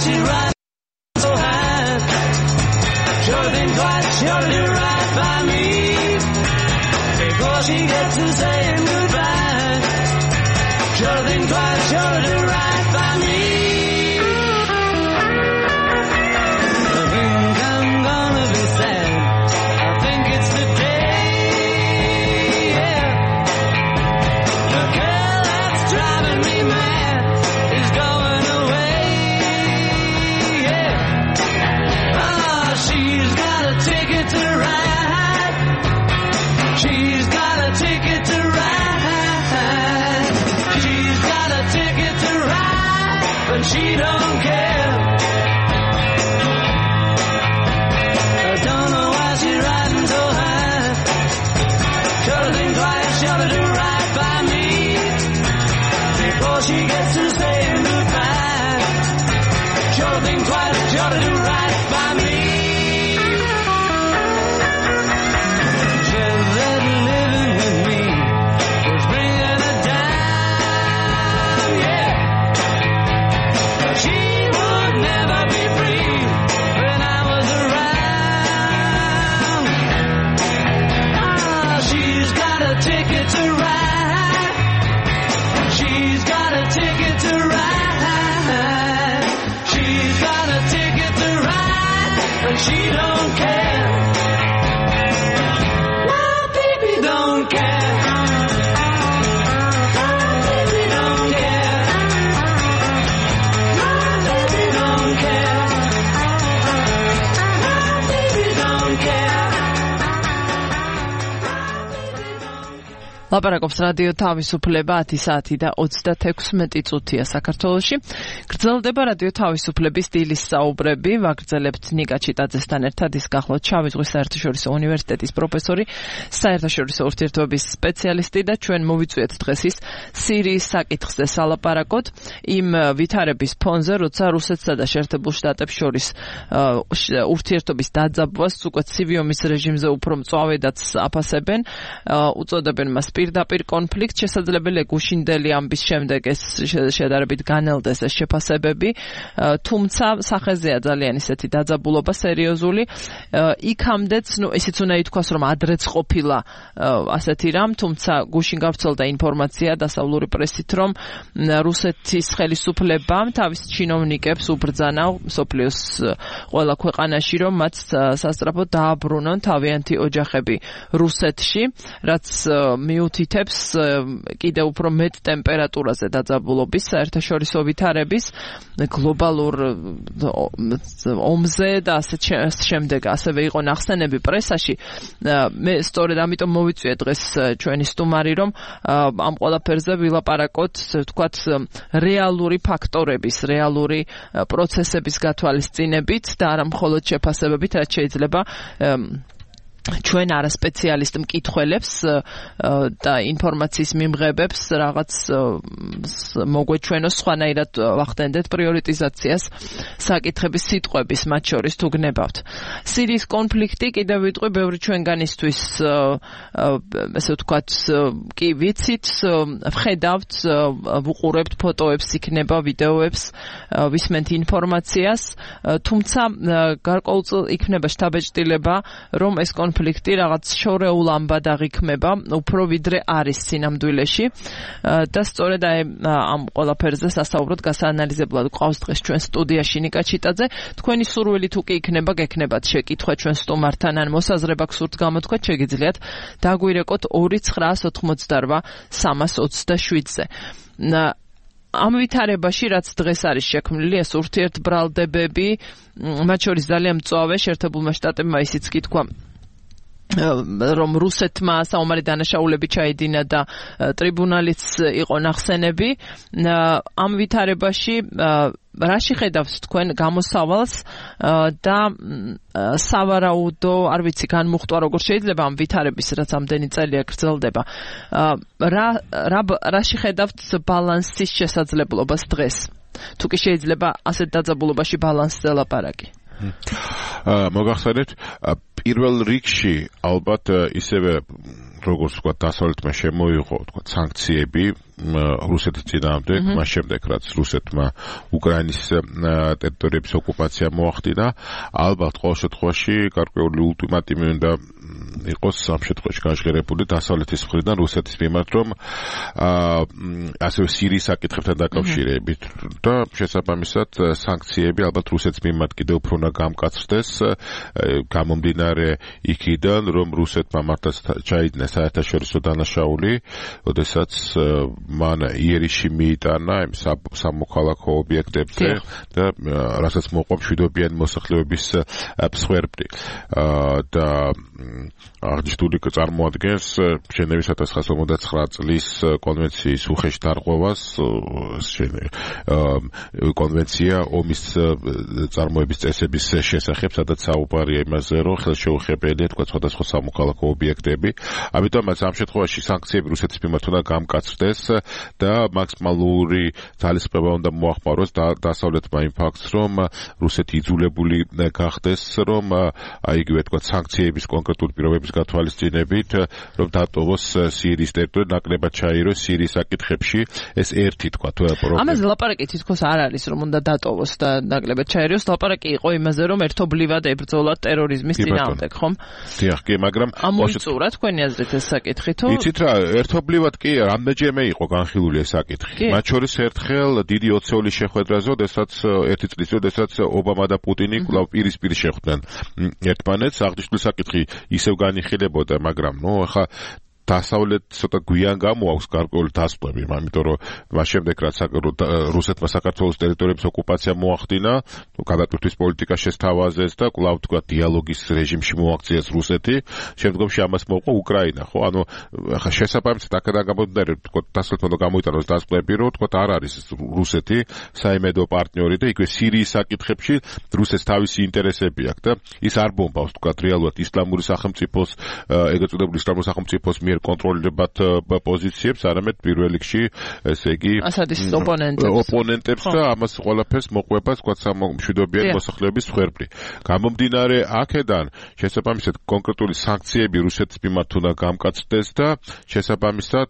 [SPEAKER 5] she's riding so high. Sure think twice, sure to do right by me before she gets to saying goodbye. Sure think twice, sure to do right by me. I think I'm gonna be sad. I think it's the day, yeah. The girl that's driving me mad is going away, yeah. Oh, she's got a ticket to ride. She's got a ticket to ride. She's got a ticket to ride, but she don't care. I don't know why she's riding so high. Sure to think twice, sure to do right by me before she gets to saying goodbye. Sure to think twice, sure to do right by me. Said that living with me was bringing her down, yeah. But she would never be free when I was around. Ah, she's got a ticket to ride. She's got a ticket to ride. She's got a ticket to ride, but she don't care. My baby don't care. My baby don't care. My baby don't care. My baby don't care.
[SPEAKER 1] ლაპარაკობს რადიო თავისუფლება 10 საათი და 36 წუთია საქართველოში. გრძელდება რადიო თავისუფლების დილის საუბრები. ვაგრძელებთ ნიკა ჩიტაძესთან ერთად. ის გახლავთ შავი ზღვის საერთაშორისო უნივერსიტეტის პროფესორი, საერთაშორისო ურთიერთობების სპეციალისტი და ჩვენ მოვიწვიეთ დღეს ის სირიის საკითხზე სალაპარაკოთ. იმ ვითარების ფონზე, როცა რუსეთსა და შეერთებულ შტატებს შორის ურთიერთობის დაძაბვას უკვე ცივი ომის რეჟიმზე უფრო მწვავედაც აფასებენ, უწოდებენ მას პირდაპირ კონფლიქტ, შესაძლებელია გუშინდელი ამბის შემდეგ ეს შედარებით განელდეს ეს შეფასებები, თუმცა სახეზეა ძალიან ისეთი დაძაბულობა სერიოზული. იქამდეც, ისიც უნდა ითქვას, რომ ადრეც ყოფილა ასეთი რამ, თუმცა გუშინ გავრცელდა ინფორმაცია დასავლური პრესით, რომ რუსეთის ხელისუფლებამ თავის ჩინოვნიკებს უბრძანა მსოფლიოს ყველა ქვეყანაში, რომ მათ სასწრაფოდ დააბრუნონ თავიანთი ოჯახები რუსეთში, რაც მიუთითებს კიდევ უფრო მეტ ტემპერატურაზე დაძაბულობის საერთაშორისო ვითარების გლობალურ ომზე და ასე შემდეგ. ასევე იყო ნახსენები პრესაში. მე სწორედ ამიტომ მოვიწვიე დღეს ჩვენი სტუმარი, რომ ამ ყველაფერზე ვილაპარაკოთ, ვთქვათ, რეალური ფაქტორების, რეალური პროცესების გათვალისწინებით და არა მხოლოდ შეფასებებით, რაც შეიძლება ჩვენ არასპეციალისტ მკითხველებს და ინფორმაციის მიმღებებს რაღაც მოგვეჩვენოს სხვანაირად ვახდენდეთ პრიორიტიზაციას საკითხების სიტყვების მათ შორის თუ გნებავთ. სირიის კონფლიქტი კიდევ ვიტყვი ბევრი ჩვენგანისთვის ესე ვთქვათ კი ვიცით, ვხედავთ, ვუყურებთ ფოტოებს, იქნება ვიდეოებს, ვისმენთ ინფორმაციას, თუმცა გარკვეულწილად იქნება შთაბეჭდილება, რომ ეს კონფლიქტი რაღაც შორეულ ამბად აღიქმება, უფრო ვიდრე არის სინამდვილეში და სწორედ ამ ყველაფერზე სასაუბროდ გასაანალიზებლად გვყავს დღეს ჩვენ სტუდიაში ნიკა ჩიტაძე. თქვენი სურვილი თუ კი იქნება, გექნებათ შეკითხვა ჩვენ სტუმართან ან მოსაზრება გსურთ გამოთქვათ, შეგიძლიათ დაგვირეკოთ 2988 327-ზე. ამ ვითარებაში, რაც დღეს არის შექმნილი, ეს ურთიერთბრალდებები, მათ შორის ძალიან მწვავე შეერთებულმა შტატებმა ისიც კი თქვა, რომ რუსეთმა საომარი დანაშაულები ჩაედინა და ტრიბუნალიც იყო ნახსენები. ამ ვითარებაში რაში ხედავთ თქვენ გამოსავალს და სავარაუდო, არ ვიცი, განმუხტვა როგორ შეიძლება ამ ვითარების, რაც ამდენი წელია გრძელდება, რაში ხედავთ ბალანსის შესაძლებლობას დღეს? თუ კი შეიძლება ასეთ დაძაბულობაში ბალანსზე ლაპარაკი.
[SPEAKER 2] მოგახსენებთ, პირველ რიგში ალბათ ისევე როგორც თქვა დასავლეთმა შემოიღო თქვა სანქციები რუსეთის წინააღმდეგ, მას შემდეგ რაც რუსეთმა უკრაინის ტერიტორიების ოკუპაცია მოახდინა, ალბათ ყოველ შემთხვევაში გარკვეული ულტიმატუმი უნდა იყოს ამ შემთხვევაში გაჟღერებული დასავლეთის მხრიდან რუსეთის მიმართ, რომ ასევე სირიის საკითხებთან დაკავშირებით და შესაბამისად სანქციები ალბათ რუსეთის მიმართ კიდევ უფრო უნდა გამკაცრდეს, გამომდინარე იქიდან, რომ რუსეთმა მართლაც ჩაიდინა საერთაშორისო დანაშაული, როდესაც მან იერიში მიიტანა იმ სამოქალაქო ობიექტებზე და რასაც მოყვა მშვიდობიანი მოსახლეობის მსხვერპლი და აღნიშნული წარმოადგენს ჟენევის 1959 წლის კონვენციის უხეშ დარღვევას, კონვენცია ომის წარმოების წესების შესახებ, სადაც საუბარია იმაზე, რომ ხელშეუხებელია თქვა სხვადასხვა სამოქალაქო ობიექტები. ამიტომაც ამ შემთხვევაში სანქციები რუსეთის მიმართ უნდა გამკაცრდეს და მაქსიმალური ძალისხმევა უნდა მოახმაროს დასავლეთმა იმ ფაქტს, რომ რუსეთი იძულებული გახდეს, რომ იგივე თქვა სანქციების კონკრეტული პირობების გათვალისწინებით, რომ დატოვოს სირიის ტერიტორია, ნაკლებად ჩაიროს სირიის საკითხებში, ეს ერთი თქვა პრობლემა.
[SPEAKER 1] ამაზე ლაპარაკი თითქოს არ არის, რომ უნდა დატოვოს და ნაკლებად ჩაიროს, ლაპარაკი იყო იმაზე, რომ ერთობლივად ებრძოლათ ტერორიზმის წინააღმდეგ, ხომ?
[SPEAKER 2] დიახ, კი, მაგრამ
[SPEAKER 1] ამოიწურა თქვენი აზრით ეს საკითხი თუ?
[SPEAKER 2] იცით რა, ერთობლივად კი, რამდენჯერმე იყო განხილული ეს საკითხი. მათ შორის ერთხელ დიდი ოცეულის შეხვედრაზე, როდესაც ერთი წლის წინ, როდესაც ობამა და პუტინი კვლავ პირისპირ შეხვდნენ ერთმანეთს, აღნიშნული საკითხი ისევ განიხილებოდა, მაგრამ ახლა დასავლეთ ცოტა გვიან გამოაქვს გარკვეული დასკვნები, იმიტომ რომ მას შემდეგ რაც რუსეთმა საქართველოს ტერიტორიების ოკუპაცია მოახდინა, გადატვირთვის პოლიტიკა შესთავაზეს და კვლავ თქვა დიალოგის რეჟიმში მოაქციეს რუსეთი, შემდგომში ამას მოყვა უკრაინა, ხო? ანუ ახლა შესაბამისად აქედან გამომდინარე, თქვა დასავლეთმა უნდა გამოიტანოს დასკვნები, რომ თქვა არ არის რუსეთი საიმედო პარტნიორი და იქვე სირიის საკითხებში რუსეთს თავისი ინტერესები აქვს და ის არ ბომბავს თქვა რეალურად ისლამური სახელმწიფოს, ეგრეთ წოდებული ისლამური სახელმწიფოს კონტროლებად პოზიციებს, არამედ პირველ რიგში, ესე იგი,
[SPEAKER 1] ასადის ოპონენტებს
[SPEAKER 2] და ამას ყველაფერს მოყვება, თქვა მშვიდობიანი მოსახლეობის მსხვერპლი. გამომდინარე აქედან, შესაბამისად კონკრეტული სანქციები რუსეთის მიმართ უნდა გამკაცრდეს და შესაბამისად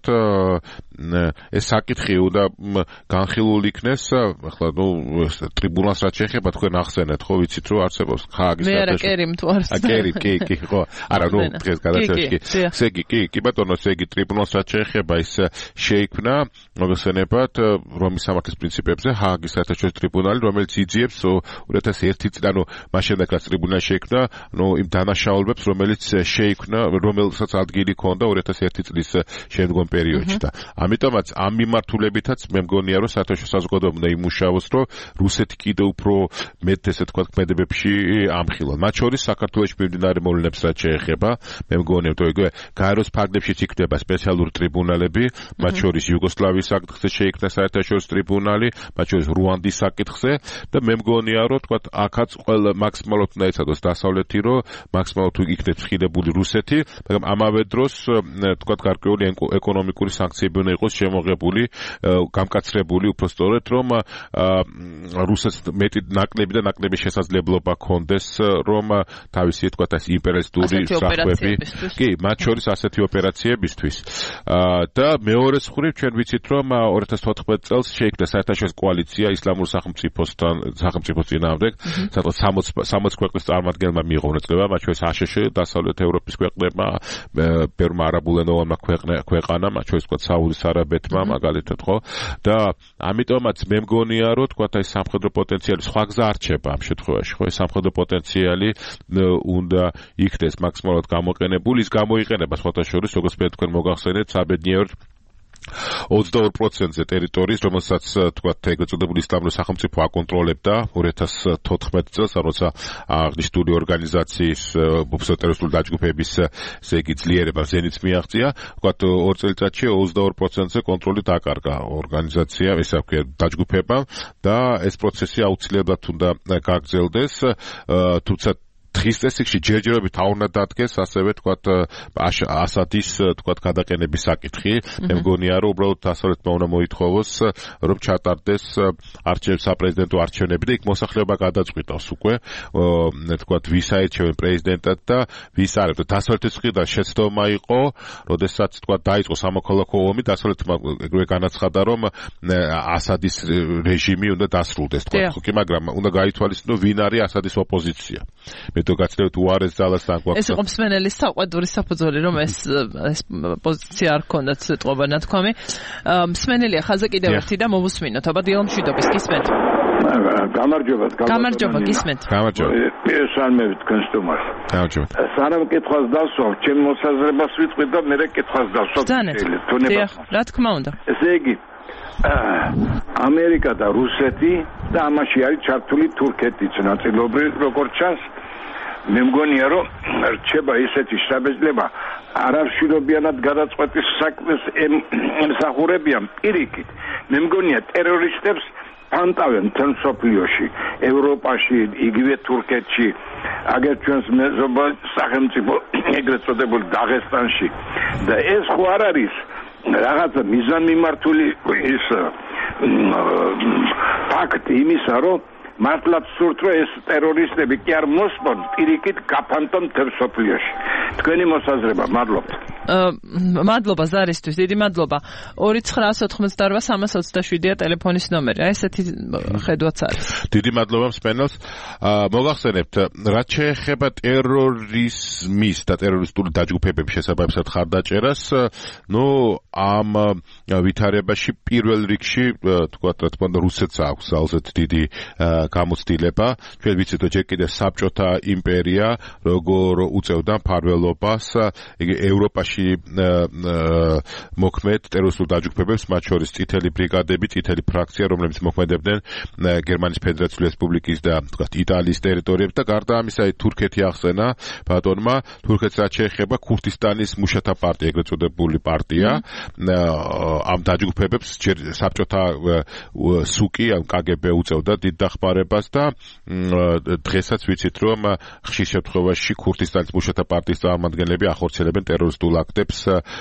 [SPEAKER 2] ეს საკითხი უნდა განხილული იქნეს, ახლა ტრიბუნალს რაც შეეხება თქვენ ახსენეთ, ხო, ვიცით რომ არსებობს ხააგის
[SPEAKER 1] საერთაშორისო კერიმ თუ არის.
[SPEAKER 2] კი, ხო. არა, ნუ დღეს გადაცემში. ესე იგი, კი, ბატონო, ესე იგი ტრიბუნალს რაც შეეხება ის შეიქმნა, მოგხსენებათ, რომის სამართლის პრინციპებზე ჰააგის საერთაშორისო ტრიბუნალი, რომელიც იძიებს 2001 წლიდან, ანუ მას შემდეგ რაც ტრიბუნალი შეიქმნა, იმ დანაშაულებებს, რომელიც შეიქმნა, რომელსაც ადგილი ჰქონდა 2001 წლის შემდგომ პერიოდში და ამიტომაც ამ მიმართულებითაც მე მგონია, რომ საერთაშორისო საზოგადოება უნდა იმუშაოს, რომ რუსეთი კიდევ უფრო მეტ ესე თქვა ქმედებებში ამხილონ. მათ შორის საქართველოში მიმდინარე მოვლენებს რაც შეეხება, მე მგონია, რომ იგივე გაეროს ფარგლებშიც იქნება სპეციალური ტრიბუნალები, მათ შორის იუგოსლავიის საკითხზე შეიქმნა საერთაშორისო ტრიბუნალი, მათ შორის რუანდის საკითხზე და მე მგონია, რომ თქვა აქაც ყველა მაქსიმალურად უნდა ეცადოს დასავლეთი, რომ მაქსიმალურად იქნებს ხილებული რუსეთი, მაგრამ ამავე დროს თქვა გარკვეული ეკონომიკური სანქციები უნდა იყოს შემოღებული, გამკაცრებული, უფრო სწორედ, რომ რუსეთს მეტი ნაკლები და ნაკლები შესაძლებლობა ჰქონდეს, რომ თავისი თქვა ეს იმპერიალისტური საქმეები, კი, მათ შორის ასეთი ოპერაციებისთვის. და მეორე მხრივ ჩვენ ვიცით, რომ 2014 წელს შეიქმნა საერთაშორისო კოალიცია ისლამურ სახელმწიფოსთან, სახელმწიფოს წინააღმდეგ, სადაც 60 ქვეყნის წარმომადგენელმა მიიღო მონაწილეობა, მათ შორის აშშ, დასავლეთ ევროპის ქვეყნებმა, ბევრმა არაბულენოვანმა ქვეყანამ, მათ შორის თქვა საუდის არაბეთმა, მაგალითად, ხო? და ამიტომაც მე მგონია, რომ თქვა ეს სამხედრო პოტენციალი სხვა გზა არ რჩება ამ შემთხვევაში, ხო? ეს სამხედრო პოტენციალი უნდა იქნეს მაქსიმალურად გამოყენებული, ის გამოიყენება სხვათა შორის, როგორც მე თქვენ მოგახსენეთ, საბედნიეროდ 22%-ზე ტერიტორიის, რომელსაც თქვა ეგრეთ წოდებული ისლამური სახელმწიფო აკონტროლებდა 2014 წელს, როცა აღნიშნული ორგანიზაციის ტერორისტული დაჯგუფების ესე იგი ძლიერება ზენიტს მიაღწია, თქვა 2 წელიწადში 22%-ზე კონტროლი დაკარგა ორგანიზაცია, ესე ვქვია დაჯგუფება და ეს პროცესი აუცილებლად უნდა გაგრძელდეს, თუმცა დღის წესრიგში ჯერჯერობით არ უნდა დადგეს ასევე თქვათ ასადის თქვათ გადაყენების საკითხი. მე მგონია რომ უბრალოდ დასავლეთმა უნდა მოითხოვოს რომ ჩატარდეს საპრეზიდენტო არჩევნები და იქ მოსახლეობა გადაწყვიტავს უკვე თქვათ ვის აირჩევენ პრეზიდენტად და ვის არ. დასავლეთის მხრიდან შეცდომა იყო, როდესაც თქვათ დაიწყო სამოქალაქო ომი, დასავლეთმა ეგრევე განაცხადა რომ ასადის რეჟიმი უნდა დასრულდეს თქვათ, ხო კი, მაგრამ უნდა გაითვალისწინო ვინ არის ასადის ოპოზიცია. მე თუ გაცდილებთ უარეს ძალას ან გვაქვს.
[SPEAKER 1] ეს იყო მსმენელის საყვედური საფუძველი, რომ ეს პოზიცია არ ქონდათ სიტყვა ნათქვამი. მსმენელია ხაზზე კიდევ ერთი და მოვუსმინოთ. აბა დილამშვიდობის გისმენთ. გამარჯობა გისმენთ.
[SPEAKER 6] პირსანმევით კონსტუმარს.
[SPEAKER 2] გამარჯობა.
[SPEAKER 6] სანამ კითხვას დავსვამ, ჩემ მოსაზრებას ვიტყვი და მე კითხვას დავსვამ.
[SPEAKER 1] რა თქმა უნდა.
[SPEAKER 6] ესე იგი ამერიკა და რუსეთი და ამაში არის ჩართული თურქეთიც ნაწილობრივ, როგორც ჩანს. მე მგონია რომ რჩება ისეთი შთაბეჭდილება არამშვიდობიანად გადაწყვეტის საქმეს ემსახურებიან პირიქით. მე მგონია ტერორისტებს ანტავენ თელ სოფლიოში, ევროპაში, იგივე თურქეთში, აგერ ჩვენს მეზობელ სახელმწიფო ეგრეთ წოდებულ დაღესტანში და ეს ხო არ არის რაღაცა მიზანმიმართული ის ფაქტი იმისა, რომ მართლაც სურთ რომ ეს ტერორისტები კი არ მოსპონ პირიქით გაფანტონ თელ სოფლიოში. თქვენი მოსაზრება, მადლობთ.
[SPEAKER 1] მადლობა ზარისთვის, დიდი მადლობა. 2988327-ია ტელეფონის ნომერი. აი ესეთი ხედვაც არის.
[SPEAKER 2] დიდი მადლობა მსმენელს. მოგახსენებთ, რაც შეეხება ტერორიზმის და ტერორისტული დაჯგუფებების შესაბამისად ხარდაჭერას, ამ ვითარებაში პირველ რიგში, თქვათ, რა თქმა უნდა, რუსეთს აქვს ძალზედ დიდი გამოცდილება. ჩვენ ვიცით, რომ ჯერ კიდევ საბჭოთა იმპერია როგორ უწევდა მფარველობას იგი ევროპაში მოქმედ ტერორისტულ დაჯგუფებებს, მათ შორის წითელი ბრიგადები, წითელი ფრაქცია, რომლებიც მოქმედებდნენ გერმანიის ფედერაციული რესპუბლიკის და თქვათ იტალიის ტერიტორიებზე და გარდა ამისა თურქეთი ახსენა ბატონმა. თურქეთს რაც შეეხება ქურთისტანის მუშათა პარტია, ეგრეთ წოდებული პარტია, ამ დაჯგუფებებს საბჭოთა სუკი, ამ კგბ უწევდა დიდ დახმარებას და დღესაც ვიცით, რომ ხშირ შემთხვევაში ქურთისტანის მუშათა პარტიის წარმომადგენლები ახორციელებენ ტერორისტულ აქტებს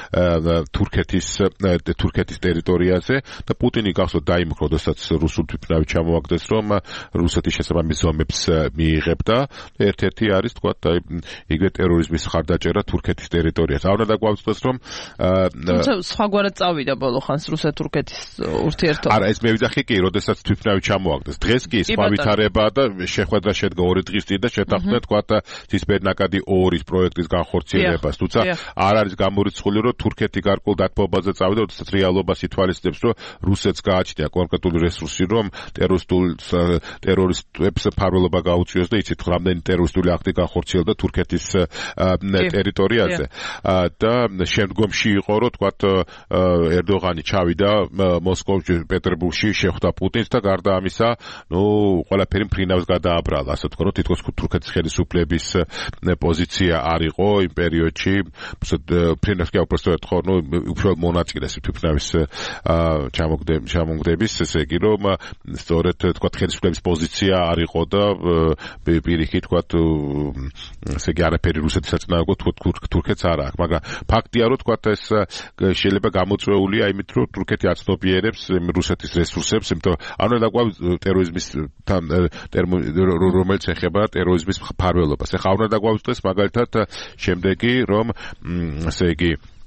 [SPEAKER 2] თურქეთის ტერიტორიაზე და პუტინი გახსოვთ დაიმუქრა, როდესაც რუსულ თვითმფრინავი ჩამოაგდეს, რომ რუსეთის შესაბამის ზომებს მიიღებდა. ერთ-ერთი არის თქვათ იგივე ტერორიზმის ხარდაჭერა თურქეთის ტერიტორიაზე. არ უნდა დაგვაუწყდეს, რომ
[SPEAKER 1] სხვაგვარად წავიდა ბოლო ხანს რუსეთ-თურქეთის ურთიერთობა.
[SPEAKER 2] არა, ეს მე ვიძახი კი, როდესაც თვითმფრინავი ჩამოაგდეს. დღეს კი სხვა ვითარებაა და შეხვედრა შედგა 2 დღის წინ და შეთანხმდა თქვათ ცისფერნაკადი 2-ის პროექტის განხორციელებას. თუმცა არ არის გამორიცხული, რომ თურქეთი გარკვეულ დათბობაზე წავიდა, როდესაც რეალობას ითვალისწინებს, რომ რუსეთს გააჩნია კონკრეტული რესურსი, რომ ტერორისტებს მფარველობა გაუწიოს და იცით, რამდენი ტერორისტული აქტი განხორციელდა თურქეთის ტერიტორიაზე. და შემდგომში იყო, რომ თქვათ ერდოღანი ჩავიდა მოსკოვში, პეტერბურგში, შეხვდა პუტინს და გარდა ამისა, ყველაფერი მფრინავს გადააბრალა, ასე თქვა, რომ თითქოს თურქეთის ხელისუფლების პოზიცია არ იყო იმ პერიოდში, მფრინავს კი უბრალოდ ხო, უფრო მონაწილეს თვითმფრინავის ჩამოგდების, ესე იგი, რომ სწორედ თქვა ხელისუფლების პოზიცია არ იყო და პირიქით თქვა, ესე იგი, არაფერი რუსეთის საწინააღმდეგო თურქეთს არ აქვს, მაგრამ ფაქტია, რომ თქვა ეს შეიძლება გამოწვეულია იმით, რომ თურქეთი აცნობიერებს რუსეთის რესურსებს, იმიტომ არ უნდა დაგვაქვს ტერორიზმის რომელიც ეხება ტერორიზმის მფარველობას. ეხლა არ უნდა დაგვაუწყდეს მაგალითად შემდეგი, რომ ესე იგი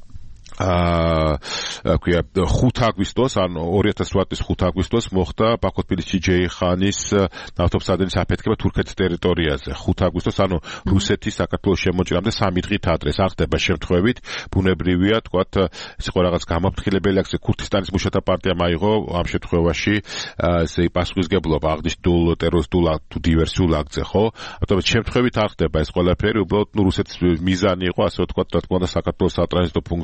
[SPEAKER 2] 5 აგვისტოს, ან 2008 წლის 5 აგვისტოს მოხდა ბაქო-თბილისში ჯეიხანის ნავთობსადენის აფეთქება თურქეთის ტერიტორიაზე. 5 აგვისტოს, ანუ რუსეთის საქართველოს შემოჭრამდე 3 დღით ადრე. არ ხდება შემთხვევით, ბუნებრივია, თქვათ, ეს იყო რაღაც გამაფრთხილებელი აქცია, ქურთისტანის მუშათა პარტიამ აიღო ამ შემთხვევაში ესე პასუხისგებლობა აღნიშნულ ტერორისტულ თუ დივერსიულ აქტზე, ხო? ამიტომ შემთხვევით არ ხდება ეს ყველაფერი, უბრალოდ რუსეთის მიზანი იყო, ასე ვთქვათ, რა თქმა უნდა, საქართველოს სატრანზიტო ფუნქციის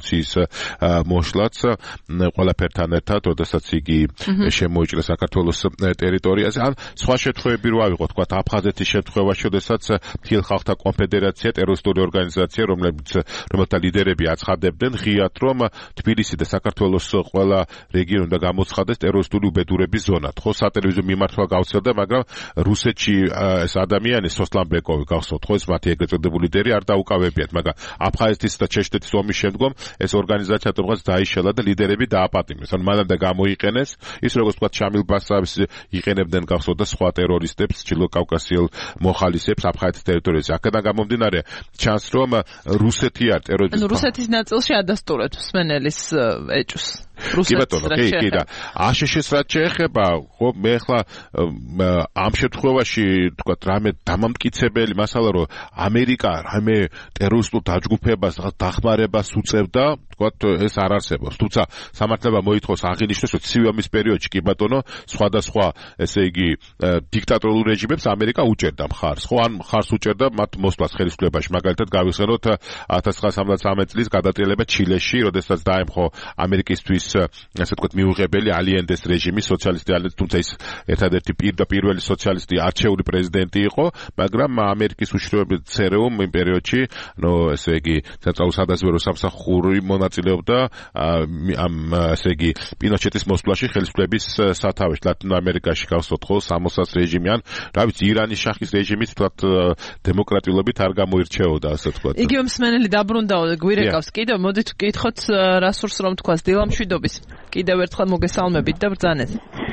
[SPEAKER 2] მოშლაც ყველაფერთან ერთად, როდესაც იგი შემოიჭრა საქართველოს ტერიტორიაზე. ან სხვა შემთხვევები რო ავიღოთ, თქვა აფხაზეთის შემთხვევაში, როდესაც მთელ ხალხთა კონფედერაცია ტერორისტული ორგანიზაცია, რომელთა ლიდერები აცხადებდნენ ღიად, რომ თბილისი და საქართველოს ყველა რეგიონი უნდა გამოცხადდეს ტერორისტული უბედურების ზონად. ხო, სატელევიზიო მიმართვა გავრცელდა, მაგრამ რუსეთში ეს ადამიანი სოსლან ბეკოვი გახსოვთ, ხო, ეს მათი ეგრეთ წოდებული ლიდერი არ დაუკავებიათ, მაგრამ აფხაზეთის და ჩეჩნეთის ომის შემდგომ ეს ორგანიზაცია თუმცა დაიშალა და ლიდერები დააპატიმრეს. ანუ მანამდე გამოიყენეს ის როგორც თქვა შამილ ბასავის იყენებდნენ გახსოვთ და სხვა ტერორისტებს, ჩრდილო კავკასიელ მოხალისეებს აფხაზეთის ტერიტორიაზე. აქედან გამომდინარე ჩანს რომ რუსეთი არ ტერორისტული.
[SPEAKER 1] ანუ რუსეთის ნაწილში ადასტურეთ მსმენელის ეჭვს.
[SPEAKER 2] კი ბატონო, კი და აშშ-ს რაც შეეხება, ხო, მე ხლა ამ შემთხვევაში თქვა რამე დამამტკიცებელი მასალა რომ ამერიკა რამე ტერორისტულ დაჯგუფებას დახმარებას უწევდა, თქვა ეს არ არსებობს. თუმცა სამართლებმა მოითხოვს აღინიშნოს, რომ ცივი ომის პერიოდში კი ბატონო, სხვადასხვა ესე იგი დიქტატორულ რეჟიმებს ამერიკა უჭერდა მხარს, ხო, ან მხარს უჭერდა მათ მოსვლას ხელისუფლებაში. მაგალითად გავიხსენოთ 1973 წლის გადატრიალება ჩილეში, როდესაც დაემხო ამერიკისთვის ასე ვთქვათ მიუღებელი ალიენდეს რეჟიმის სოციალისტი ალიენდეს, თუმცა ის ერთადერთი პირველი სოციალისტი არჩეული პრეზიდენტი იყო, მაგრამ ამერიკის უშიშროების ЦРУ-მ იმ პერიოდში, ნუ ესე იგი ცენტრალურ სადაზვერვო სამსახური მონაწილეობდა ამ ესე იგი პინოჩეტის მოსვლაში ხელისუფლების სათავეში ლათინურ ამერიკაში გახსოვთ ხო სამოსას რეჟიმი ან რა ვიცი ირანის შაჰის რეჟიმის ვთქვათ დემოკრატიულობით არ გამოირჩეოდა ასე ვთქვათ.
[SPEAKER 1] იგივე მსმენელი დაბრუნდაო გვირეკავს კიდევ მოდით ვკითხოთ რა სურს რომ თქვას დილამშვიდობის კიდევ ერთხელ მოგესალმებით და ბრძანეთ.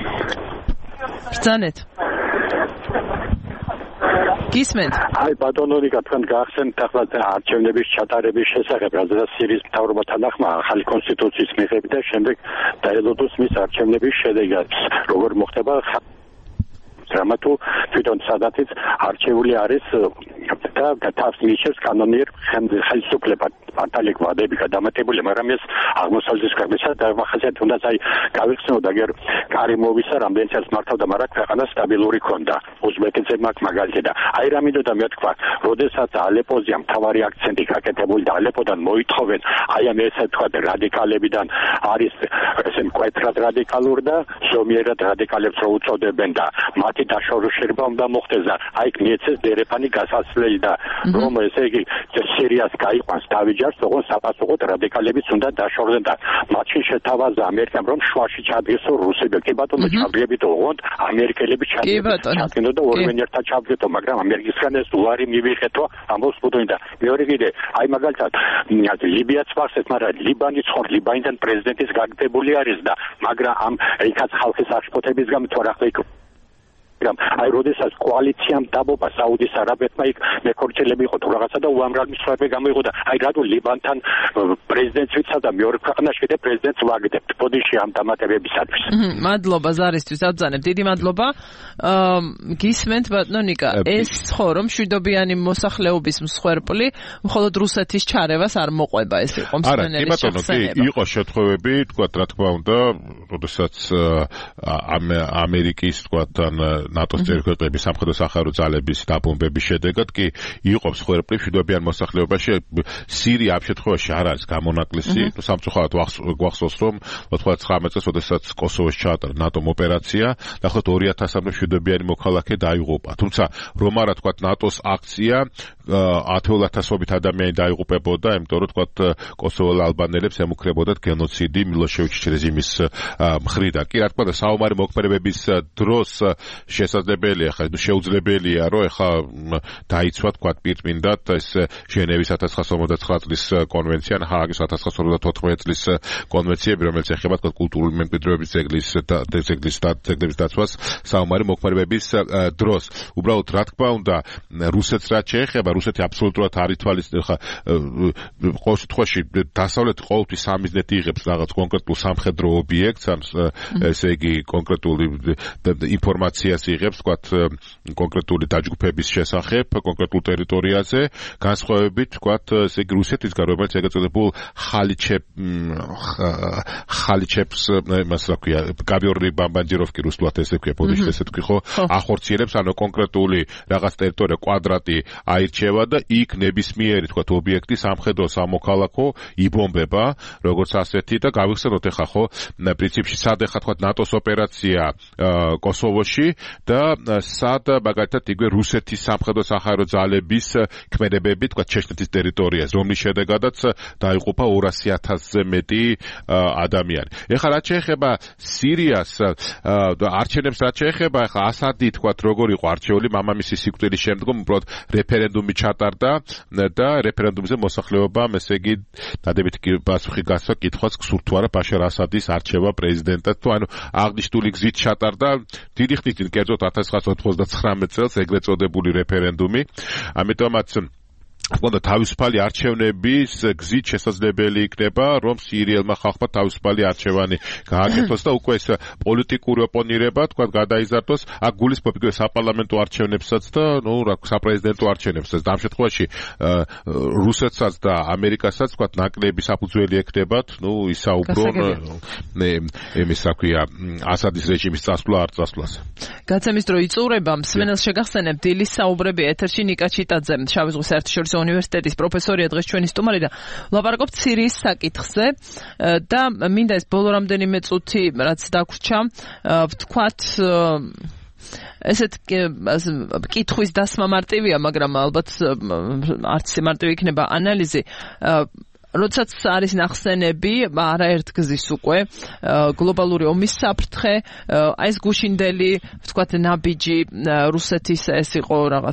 [SPEAKER 1] გისმენთ?
[SPEAKER 3] აი ბატონორიკა თქვენ გაახსენეთ ახლა არჩევნების ჩატარების შესახებ, რადგან სირიის მთავრობა თანახმა ახალი კონსტიტუციის მიღებით და შემდეგ დაელოდოს მის არჩევნების შედეგებს. როგორ მოხდება რამათუ თვითონ სადაც არჩეული არის და თავს მიშევს კანონიერ ხელისუფლებად პარტიალიკ ვადები გადამეტებული, მაგრამ ეს აღმოსავლეთის ქვეყნისა და ახასიათებს თუნდაც აი გავიხსენოთ აგერ კარიმოვისა რამდენიც მართავდა, მაგრამ ქვეყანა სტაბილური ქონდა. უზბეკეთზე მაგ მაგალითი და აი რა მინდოდა მე თქვა, როდესაც ალეპოზე მთავარი აქცენტი გაკეთებული და ალეპოდან მოითხოვენ აი ამ ესე თქვა რადიკალებიდან არის ესე მკვეთრად რადიკალური და ზომიერად რადიკალებს რო უწოდებენ და მათი დაშორება უნდა მოხდეს და აი მიეცეს დერეფანი გასასვლელი და რომ ესე იგი სირიას გაიყვანს დავიჯარს, თქო საპასუხოდ რადიკალებიც უნდა დაშორდნენ და მათში შეთავაზა ამერიკამ რომ შუაში ჩადგესო რუსები. კი ბატონო, ჩაბრიებით ოღონდ ამერიკელები ჩადგინო და ორივე ერთად ჩაბრიეთო, მაგრამ ამერიკისგან ეს უარი მივიღეთო ამბობს პუტინი და მეორე კიდე აი მაგალითად ლიბიაც ვახსენეთ, მაგრამ ლიბანის ხორ ლიბანიდან პრეზიდენტის გაგდებული არის და მაგრამ ამ იქაც ხალხის აღშფოთების გამო თუ რა ხდება აი როდესაც კოალიციამ დაბობა საუდის არაბეთმა იქ მეკორჩელები იყო თუ რაღაცა და უამრავი მსხვერპლი გამოიღო და აი რატო ლიბანთან პრეზიდენტს ვიცავდა მეორე ქვეყანაში და პრეზიდენტს ვაგდებთ ბოდიში ამ დამატებებისათვის.
[SPEAKER 1] მადლობა ზარისთვის აბძანებ, დიდი მადლობა. გისმენთ ბატონიკა, ეს ხო რომ მშვიდობიანი მოსახლეობის მსხვერპლი მხოლოდ რუსეთის ჩარევას არ მოყვება, ეს იყო მსმენელის შეხსენება.
[SPEAKER 2] კი, იყო შემთხვევები, თქვა რა თქმა უნდა, როდესაც ამერიკის თქვა თან ნატოს წევრების სამხედრო სახარო ძალების დაბომბების შედეგად კი იყო მსხვერპლი მშვიდობიან მოსახლეობაში. სირია ამ შემთხვევაში არ არის გამონაკლისი. სამწუხაროდ გვახსოვს რომ 99 წელს როდესაც კოსოვოს ჩაატარა ნატომ ოპერაცია, დაახლოებით 2000-მდე მშვიდობიანი მოქალაქე დაიღუპა. თუმცა რომ არა თქვა ნატოს აქცია 10,000-ობით ადამიანი დაიღუპებოდა, იმიტომ რომ თქვა კოსოველ ალბანელებს ემუქრებოდათ გენოციდი მილოშევიჩის რეჟიმის მხრიდან. კი რა თქმა უნდა საომარი მოქმედებების დროს შესაძლებელია, ხა შეუძლებელია, რომ ეხა დაიცვა თქვა პირწმინდად ეს ჟენევის 1959 წლის კონვენცია, ჰააგის 1954 წლის კონვენციები, რომელიც ეხება თქვა კულტურული მემკვიდრეობის ძეგლების დაცვას საომარი მოქმედებების დროს. უბრალოდ რა თქმა უნდა, რუსეთს რაც შეეხება, რუსეთი აბსოლუტურად არ ითვალისწინებს, ხა ყოველ შემთხვევაში დასავლეთი ყოველთვის სამიზნედ იღებს რაღაც კონკრეტულ სამხედრო ობიექტს, ან ესე იგი კონკრეტული ინფორმაციას იღებს, თქვათ კონკრეტული დაჯგუფების შესახებ კონკრეტულ ტერიტორიაზე, განსხვავებით, თქვათ, ესე იგი რუსეთისგან, რომელიც ეგრეთ წოდებულ ხალიჩებს, იმას რა ქვია, კავიორნი ბამბანჯიროვკი რუსულად ესე ქვია, ბოდიში ესე თქვი ხო, ახორციელებს, ანუ კონკრეტული რაღაც ტერიტორია კვადრატი აირჩიებს არჩევა და იქ ნებისმიერი თქვა ობიექტი სამხედრო სამოქალაქო იბომბება როგორც ასეთი და გავიხსენოთ ეხა ხო პრინციპში სად ეხა თქვა ნატოს ოპერაცია კოსოვოში და სად მაგალითად იგივე რუსეთის სამხედრო სახარო ძალების ქმედებები თქვა ჩეჩნეთის ტერიტორიაზე რომლის შედეგადაც დაიღუპა 200,000-ზე მეტი ადამიანი. ეხლა რაც შეეხება სირიას არჩევნებს რაც შეეხება ეხლა ასადი თქვა როგორ იყო არჩეული მამამისის სიკვდილის შემდგომ უბრალოდ რეფერენდუმი ჩატარდა და რეფერენდუმზე მოსახლეობამ ესე იგი დადებითი პასუხი გასცა კითხვას გსურთ თუ არა ბაშარ ასადის არჩევა პრეზიდენტად თუ ანუ აღნიშნული გზით ჩატარდა დიდი ხნის წინ კერძოდ 1999 წელს ეგრეთ წოდებული რეფერენდუმი ამიტომაც უნდა თავისუფალი არჩევნების გზით შესაძლებელი იქნება რომ სირიელმა ხალხმა თავისუფალი არჩევანი გააკეთოს და უკვე ეს პოლიტიკური ოპონირება თქვა გადაიზარდოს აქ გულისხმობ იგივე საპარლამენტო არჩევნებსაც და ნუ რა პრეზიდენტო არჩევნებსაც და ამ შემთხვევაში რუსეთსაც და ამერიკასაც თქვა ნაკლები საფუძველი ექნებათ ნუ ისაუბრონ იმის რა ქვია ასადის რეჟიმის წასვლა არ წასვლას
[SPEAKER 1] გაცემის დრო იწურება მსმენელს შეგახსენებ დილის საუბრები ეთერში ნიკა ჩიტაძე შავი ზღვის საერთაშორისო უნივერსიტეტის პროფესორია დღეს ჩვენი სტუმარი და ვლაპარაკობთ სირიის საკითხზე და მინდა ეს ბოლო რამდენიმე წუთი რაც დაგვრჩა ვთქვათ ესეთ კითხვის დასმა მარტივია მაგრამ ალბათ არც მარტივი იქნება ანალიზი როდესაც არის ნახსენები არაერთ გზის უკვე გლობალური ომის საფრთხე აი ეს გუშინდელი ვთქვათ ნაბიჯი რუსეთის ეს იყო რაღაც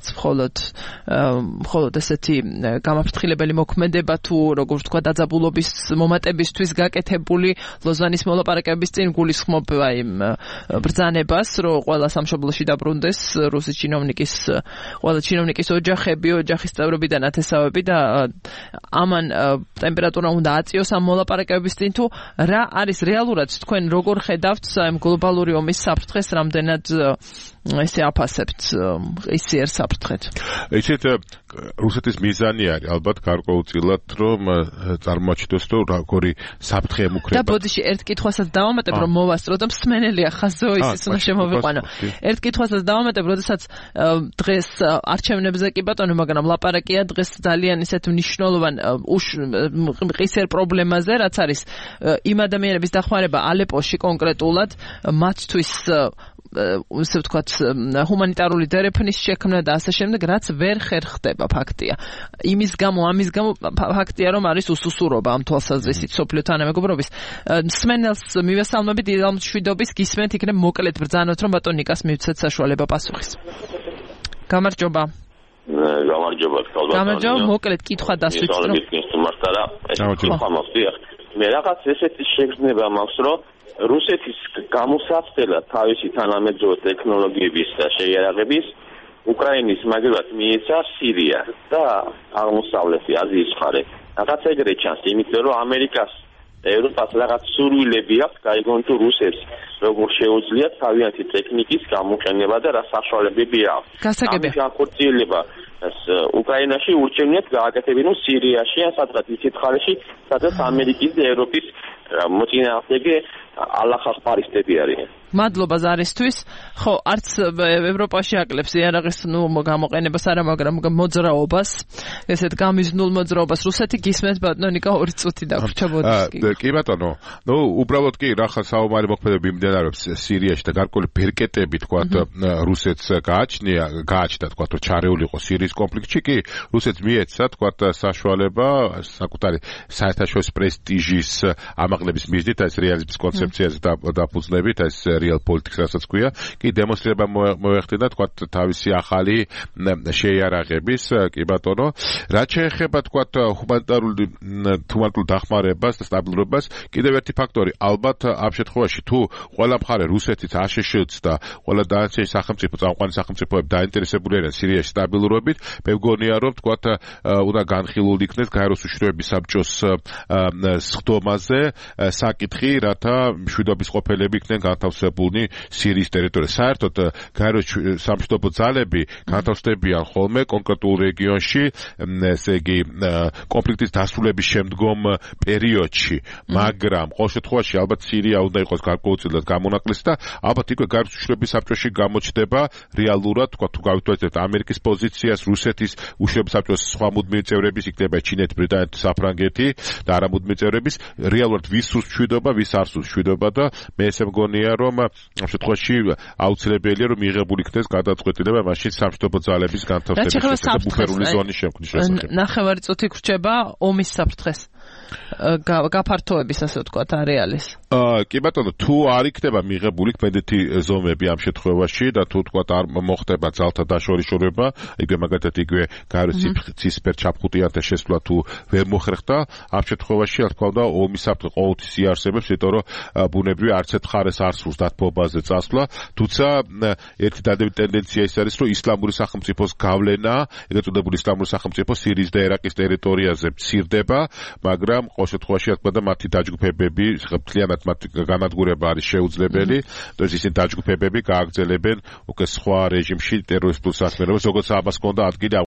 [SPEAKER 1] მხოლოდ ესეთი გამაფრთხილებელი მოქმედება თუ როგორ ვთქვათ დაძაბულობის მომატებისთვის გაკეთებული ლოზანის მოლაპარაკებების წინ გულისხმობ აი ბრძანებას რომ ყველა სამშობლოში დაბრუნდეს რუსი ჩინოვნიკის ოჯახის წევრები და ნათესავები და ამან ტემპერატურა უნდა აწიოს ამ მოლაპარაკებების წინ თუ რა არის რეალურად თქვენ როგორ ხედავთ ამ გლობალური ომის საფრთხეს რამდენად ესე აფასებთ ისიერ საფრთხეთ
[SPEAKER 2] ისეთ რუსეთის მიზანი არის ალბათ გარკვეულწილად რომ წარმოაჩინოს რომ როგორი საფრთხე ემუქრება
[SPEAKER 1] და ბოდიში ერთ კითხვასაც დავამატებ რომ მოვასწრო და მსმენელია ხაზო ის უნდა შემოვიყვანო ერთ კითხვასაც დავამატებ როდესაც დღეს არჩევნებზე კი ბატონო მაგრამ ლაპარაკია დღეს ძალიან ისეთ მნიშვნელოვან ყისერ პრობლემაზე რაც არის იმ ადამიანების დახმარება ალეპოში კონკრეტულად მათთვის ისე ვთქვათ ჰუმანიტარული დერეფნის შექმნა და ასე შემდეგ რაც ვერ ხერხდება ფაქტია იმის გამო ამის გამო ფაქტია რომ არის უსუსურობა ამ თვალსაზრისით სოფლიო თანამეგობრობის მსმენელს მივესალმებით დილამ მშვიდობის გისმენთ იქნებ მოკლედ ბრძანოთ რომ ბატონ ნიკას მივცეთ საშუალება პასუხის გამარჯობა მოკლედ კითხვა დასვით რომ
[SPEAKER 7] მე რაღაც ესეთი შეგრძნება მაქვს რომ რუსეთის გამოსაცდელად თავისი თანამედროვე ტექნოლოგიების და შეიარაღების უკრაინის მაგალითად მიეცა სირია და აღმოსავლეთი აზიის მხარე. რაღაც ეგრე ჩანს, იმიტომ რომ ამერიკას ევროპას რაღაც სურვილები აქვს გაიგონ თუ რუსებს როგორ შეუძლიათ თავიანთი ტექნიკის გამოყენება და რა საშუალებები აქვს.
[SPEAKER 1] გასაგებია.
[SPEAKER 7] ამის განხორციელება უკრაინაში ურჩევნიათ გააკეთებინო სირიაში ან სადღაც ისეთ ხარეში, სადაც ამერიკის და ევროპის მოწინააღმდეგე ალახახპარისტები არიან.
[SPEAKER 1] მადლობა ზარისთვის. ხო, არც ევროპაში აკლებს იარაღის გამოყენებას არა, მაგრამ მოძრაობას, ესეთ გამიზნულ მოძრაობას. რუსეთი გისმენთ ბატონო ნიკა 2 წუთი დაგვრჩა ბოდიში.
[SPEAKER 2] კი ბატონო. უბრალოდ კი რა საომარი მოქმედებები მიმდინარეობს სირიაში და გარკვეული ბერკეტები თქვათ რუსეთს გააჩნდა თქვათ რომ ჩარეული იყო სირიის კონფლიქტში კი რუსეთს მიეცა თქვათ საშუალება საკუთარი საერთაშორისო პრესტიჟის ამაღლების მიზნით ეს რეალიზმის კონცეფციაზე დაფუძნებით ეს real politics რასაც ქვია, კი დემონსტრირება მოეხდინა თქვათ თავისი ახალი შეიარაღების, კი ბატონო, რაც შეეხება თქვათ ჰუმანიტარულ დახმარებას და სტაბილურობას, კიდევ ერთი ფაქტორი, ალბათ ამ შემთხვევაში თუ ყველა მხარე რუსეთიც აშშ და ყველა დანარჩენი სახელმწიფო, წამყვანი სახელმწიფოები დაინტერესებული არიან სირიაში სტაბილურობით, მე მგონია რომ თქვათ უნდა განხილული იქნეს გაეროს უშიშროების საბჭოს სხდომაზე საკითხი, რათა მშვიდობის ყოფილები იქნენ განთავსებული განთავსებულნი სირიის ტერიტორიაზე. საერთოდ გაერო სამშვიდობო ძალები განთავსდებიან ხოლმე კონკრეტულ რეგიონში, ესე იგი კონფლიქტის დასრულების შემდგომ პერიოდში, მაგრამ ყოველ შემთხვევაში ალბათ სირია უნდა იყოს გარკვეულწილად გამონაკლისი და ალბათ იქვე გაერთიანებული შტატების საბჭოში გამოჩნდება რეალურად, თქვა თუ გავიტვალისწინებთ ამერიკის პოზიციას, რუსეთის უშუალო საბჭოს სხვა მუდმივი წევრების, იქნება ჩინეთი, ბრიტანეთი, საფრანგეთი და არა მუდმივი წევრების, რეალურად ვის სურს მშვიდობა, ვის არ სურს მშვიდობა და მე ესე მგონია, რომ ამ შემთხვევაში აუცილებელია რომ მიიღებული იქნეს გადაწყვეტილება მაშინ სამშვიდობო ძალების განთავსების და ბუფერული ზონის შემქმნის შესახებ.
[SPEAKER 1] ნახევარი წუთი გრჩება ომის საფრთხეს. გაფართოების ასე ვთქვათ არეალის.
[SPEAKER 2] კი ბატონო, თუ არ იქნება მიღებული მედეთი ზომები ამ შემთხვევაში და თუ ვთქვათ არ მოხდება ძალთა დაშორიშორება, იგივე მაგათად იგივე გაეროცის ჩაფხუტიანთა შესვლა თუ ვერ მოხერხდა, ამ შემთხვევაში რა თქმა უნდა ომის საფრთხე ყოველთვის იარსებებს, იმიტომ რომ ბუნებრივი არც ერთ მხარეს არ სურს დათბობაზე წასვლა, თუმცა ერთი დადებითი ტენდენცია ის არის, რომ ისლამური სახელმწიფოს გავლენა, ეგრეთ წოდებული ისლამური სახელმწიფო სირიის და ერაყის ტერიტორიაზე მცირდება, მაგრამ ყოველ შემთხვევაში რა თქმა უნდა მათი დაჯგუფებები, მთლიანად მათი განადგურება არის შეუძლებელი, თორემ ისინი დაჯგუფებები გააგრძელებენ უკვე სხვა რეჟიმში ტერორისტულ საქმიანობას, როგორც ამას ჰქონდა ადგილი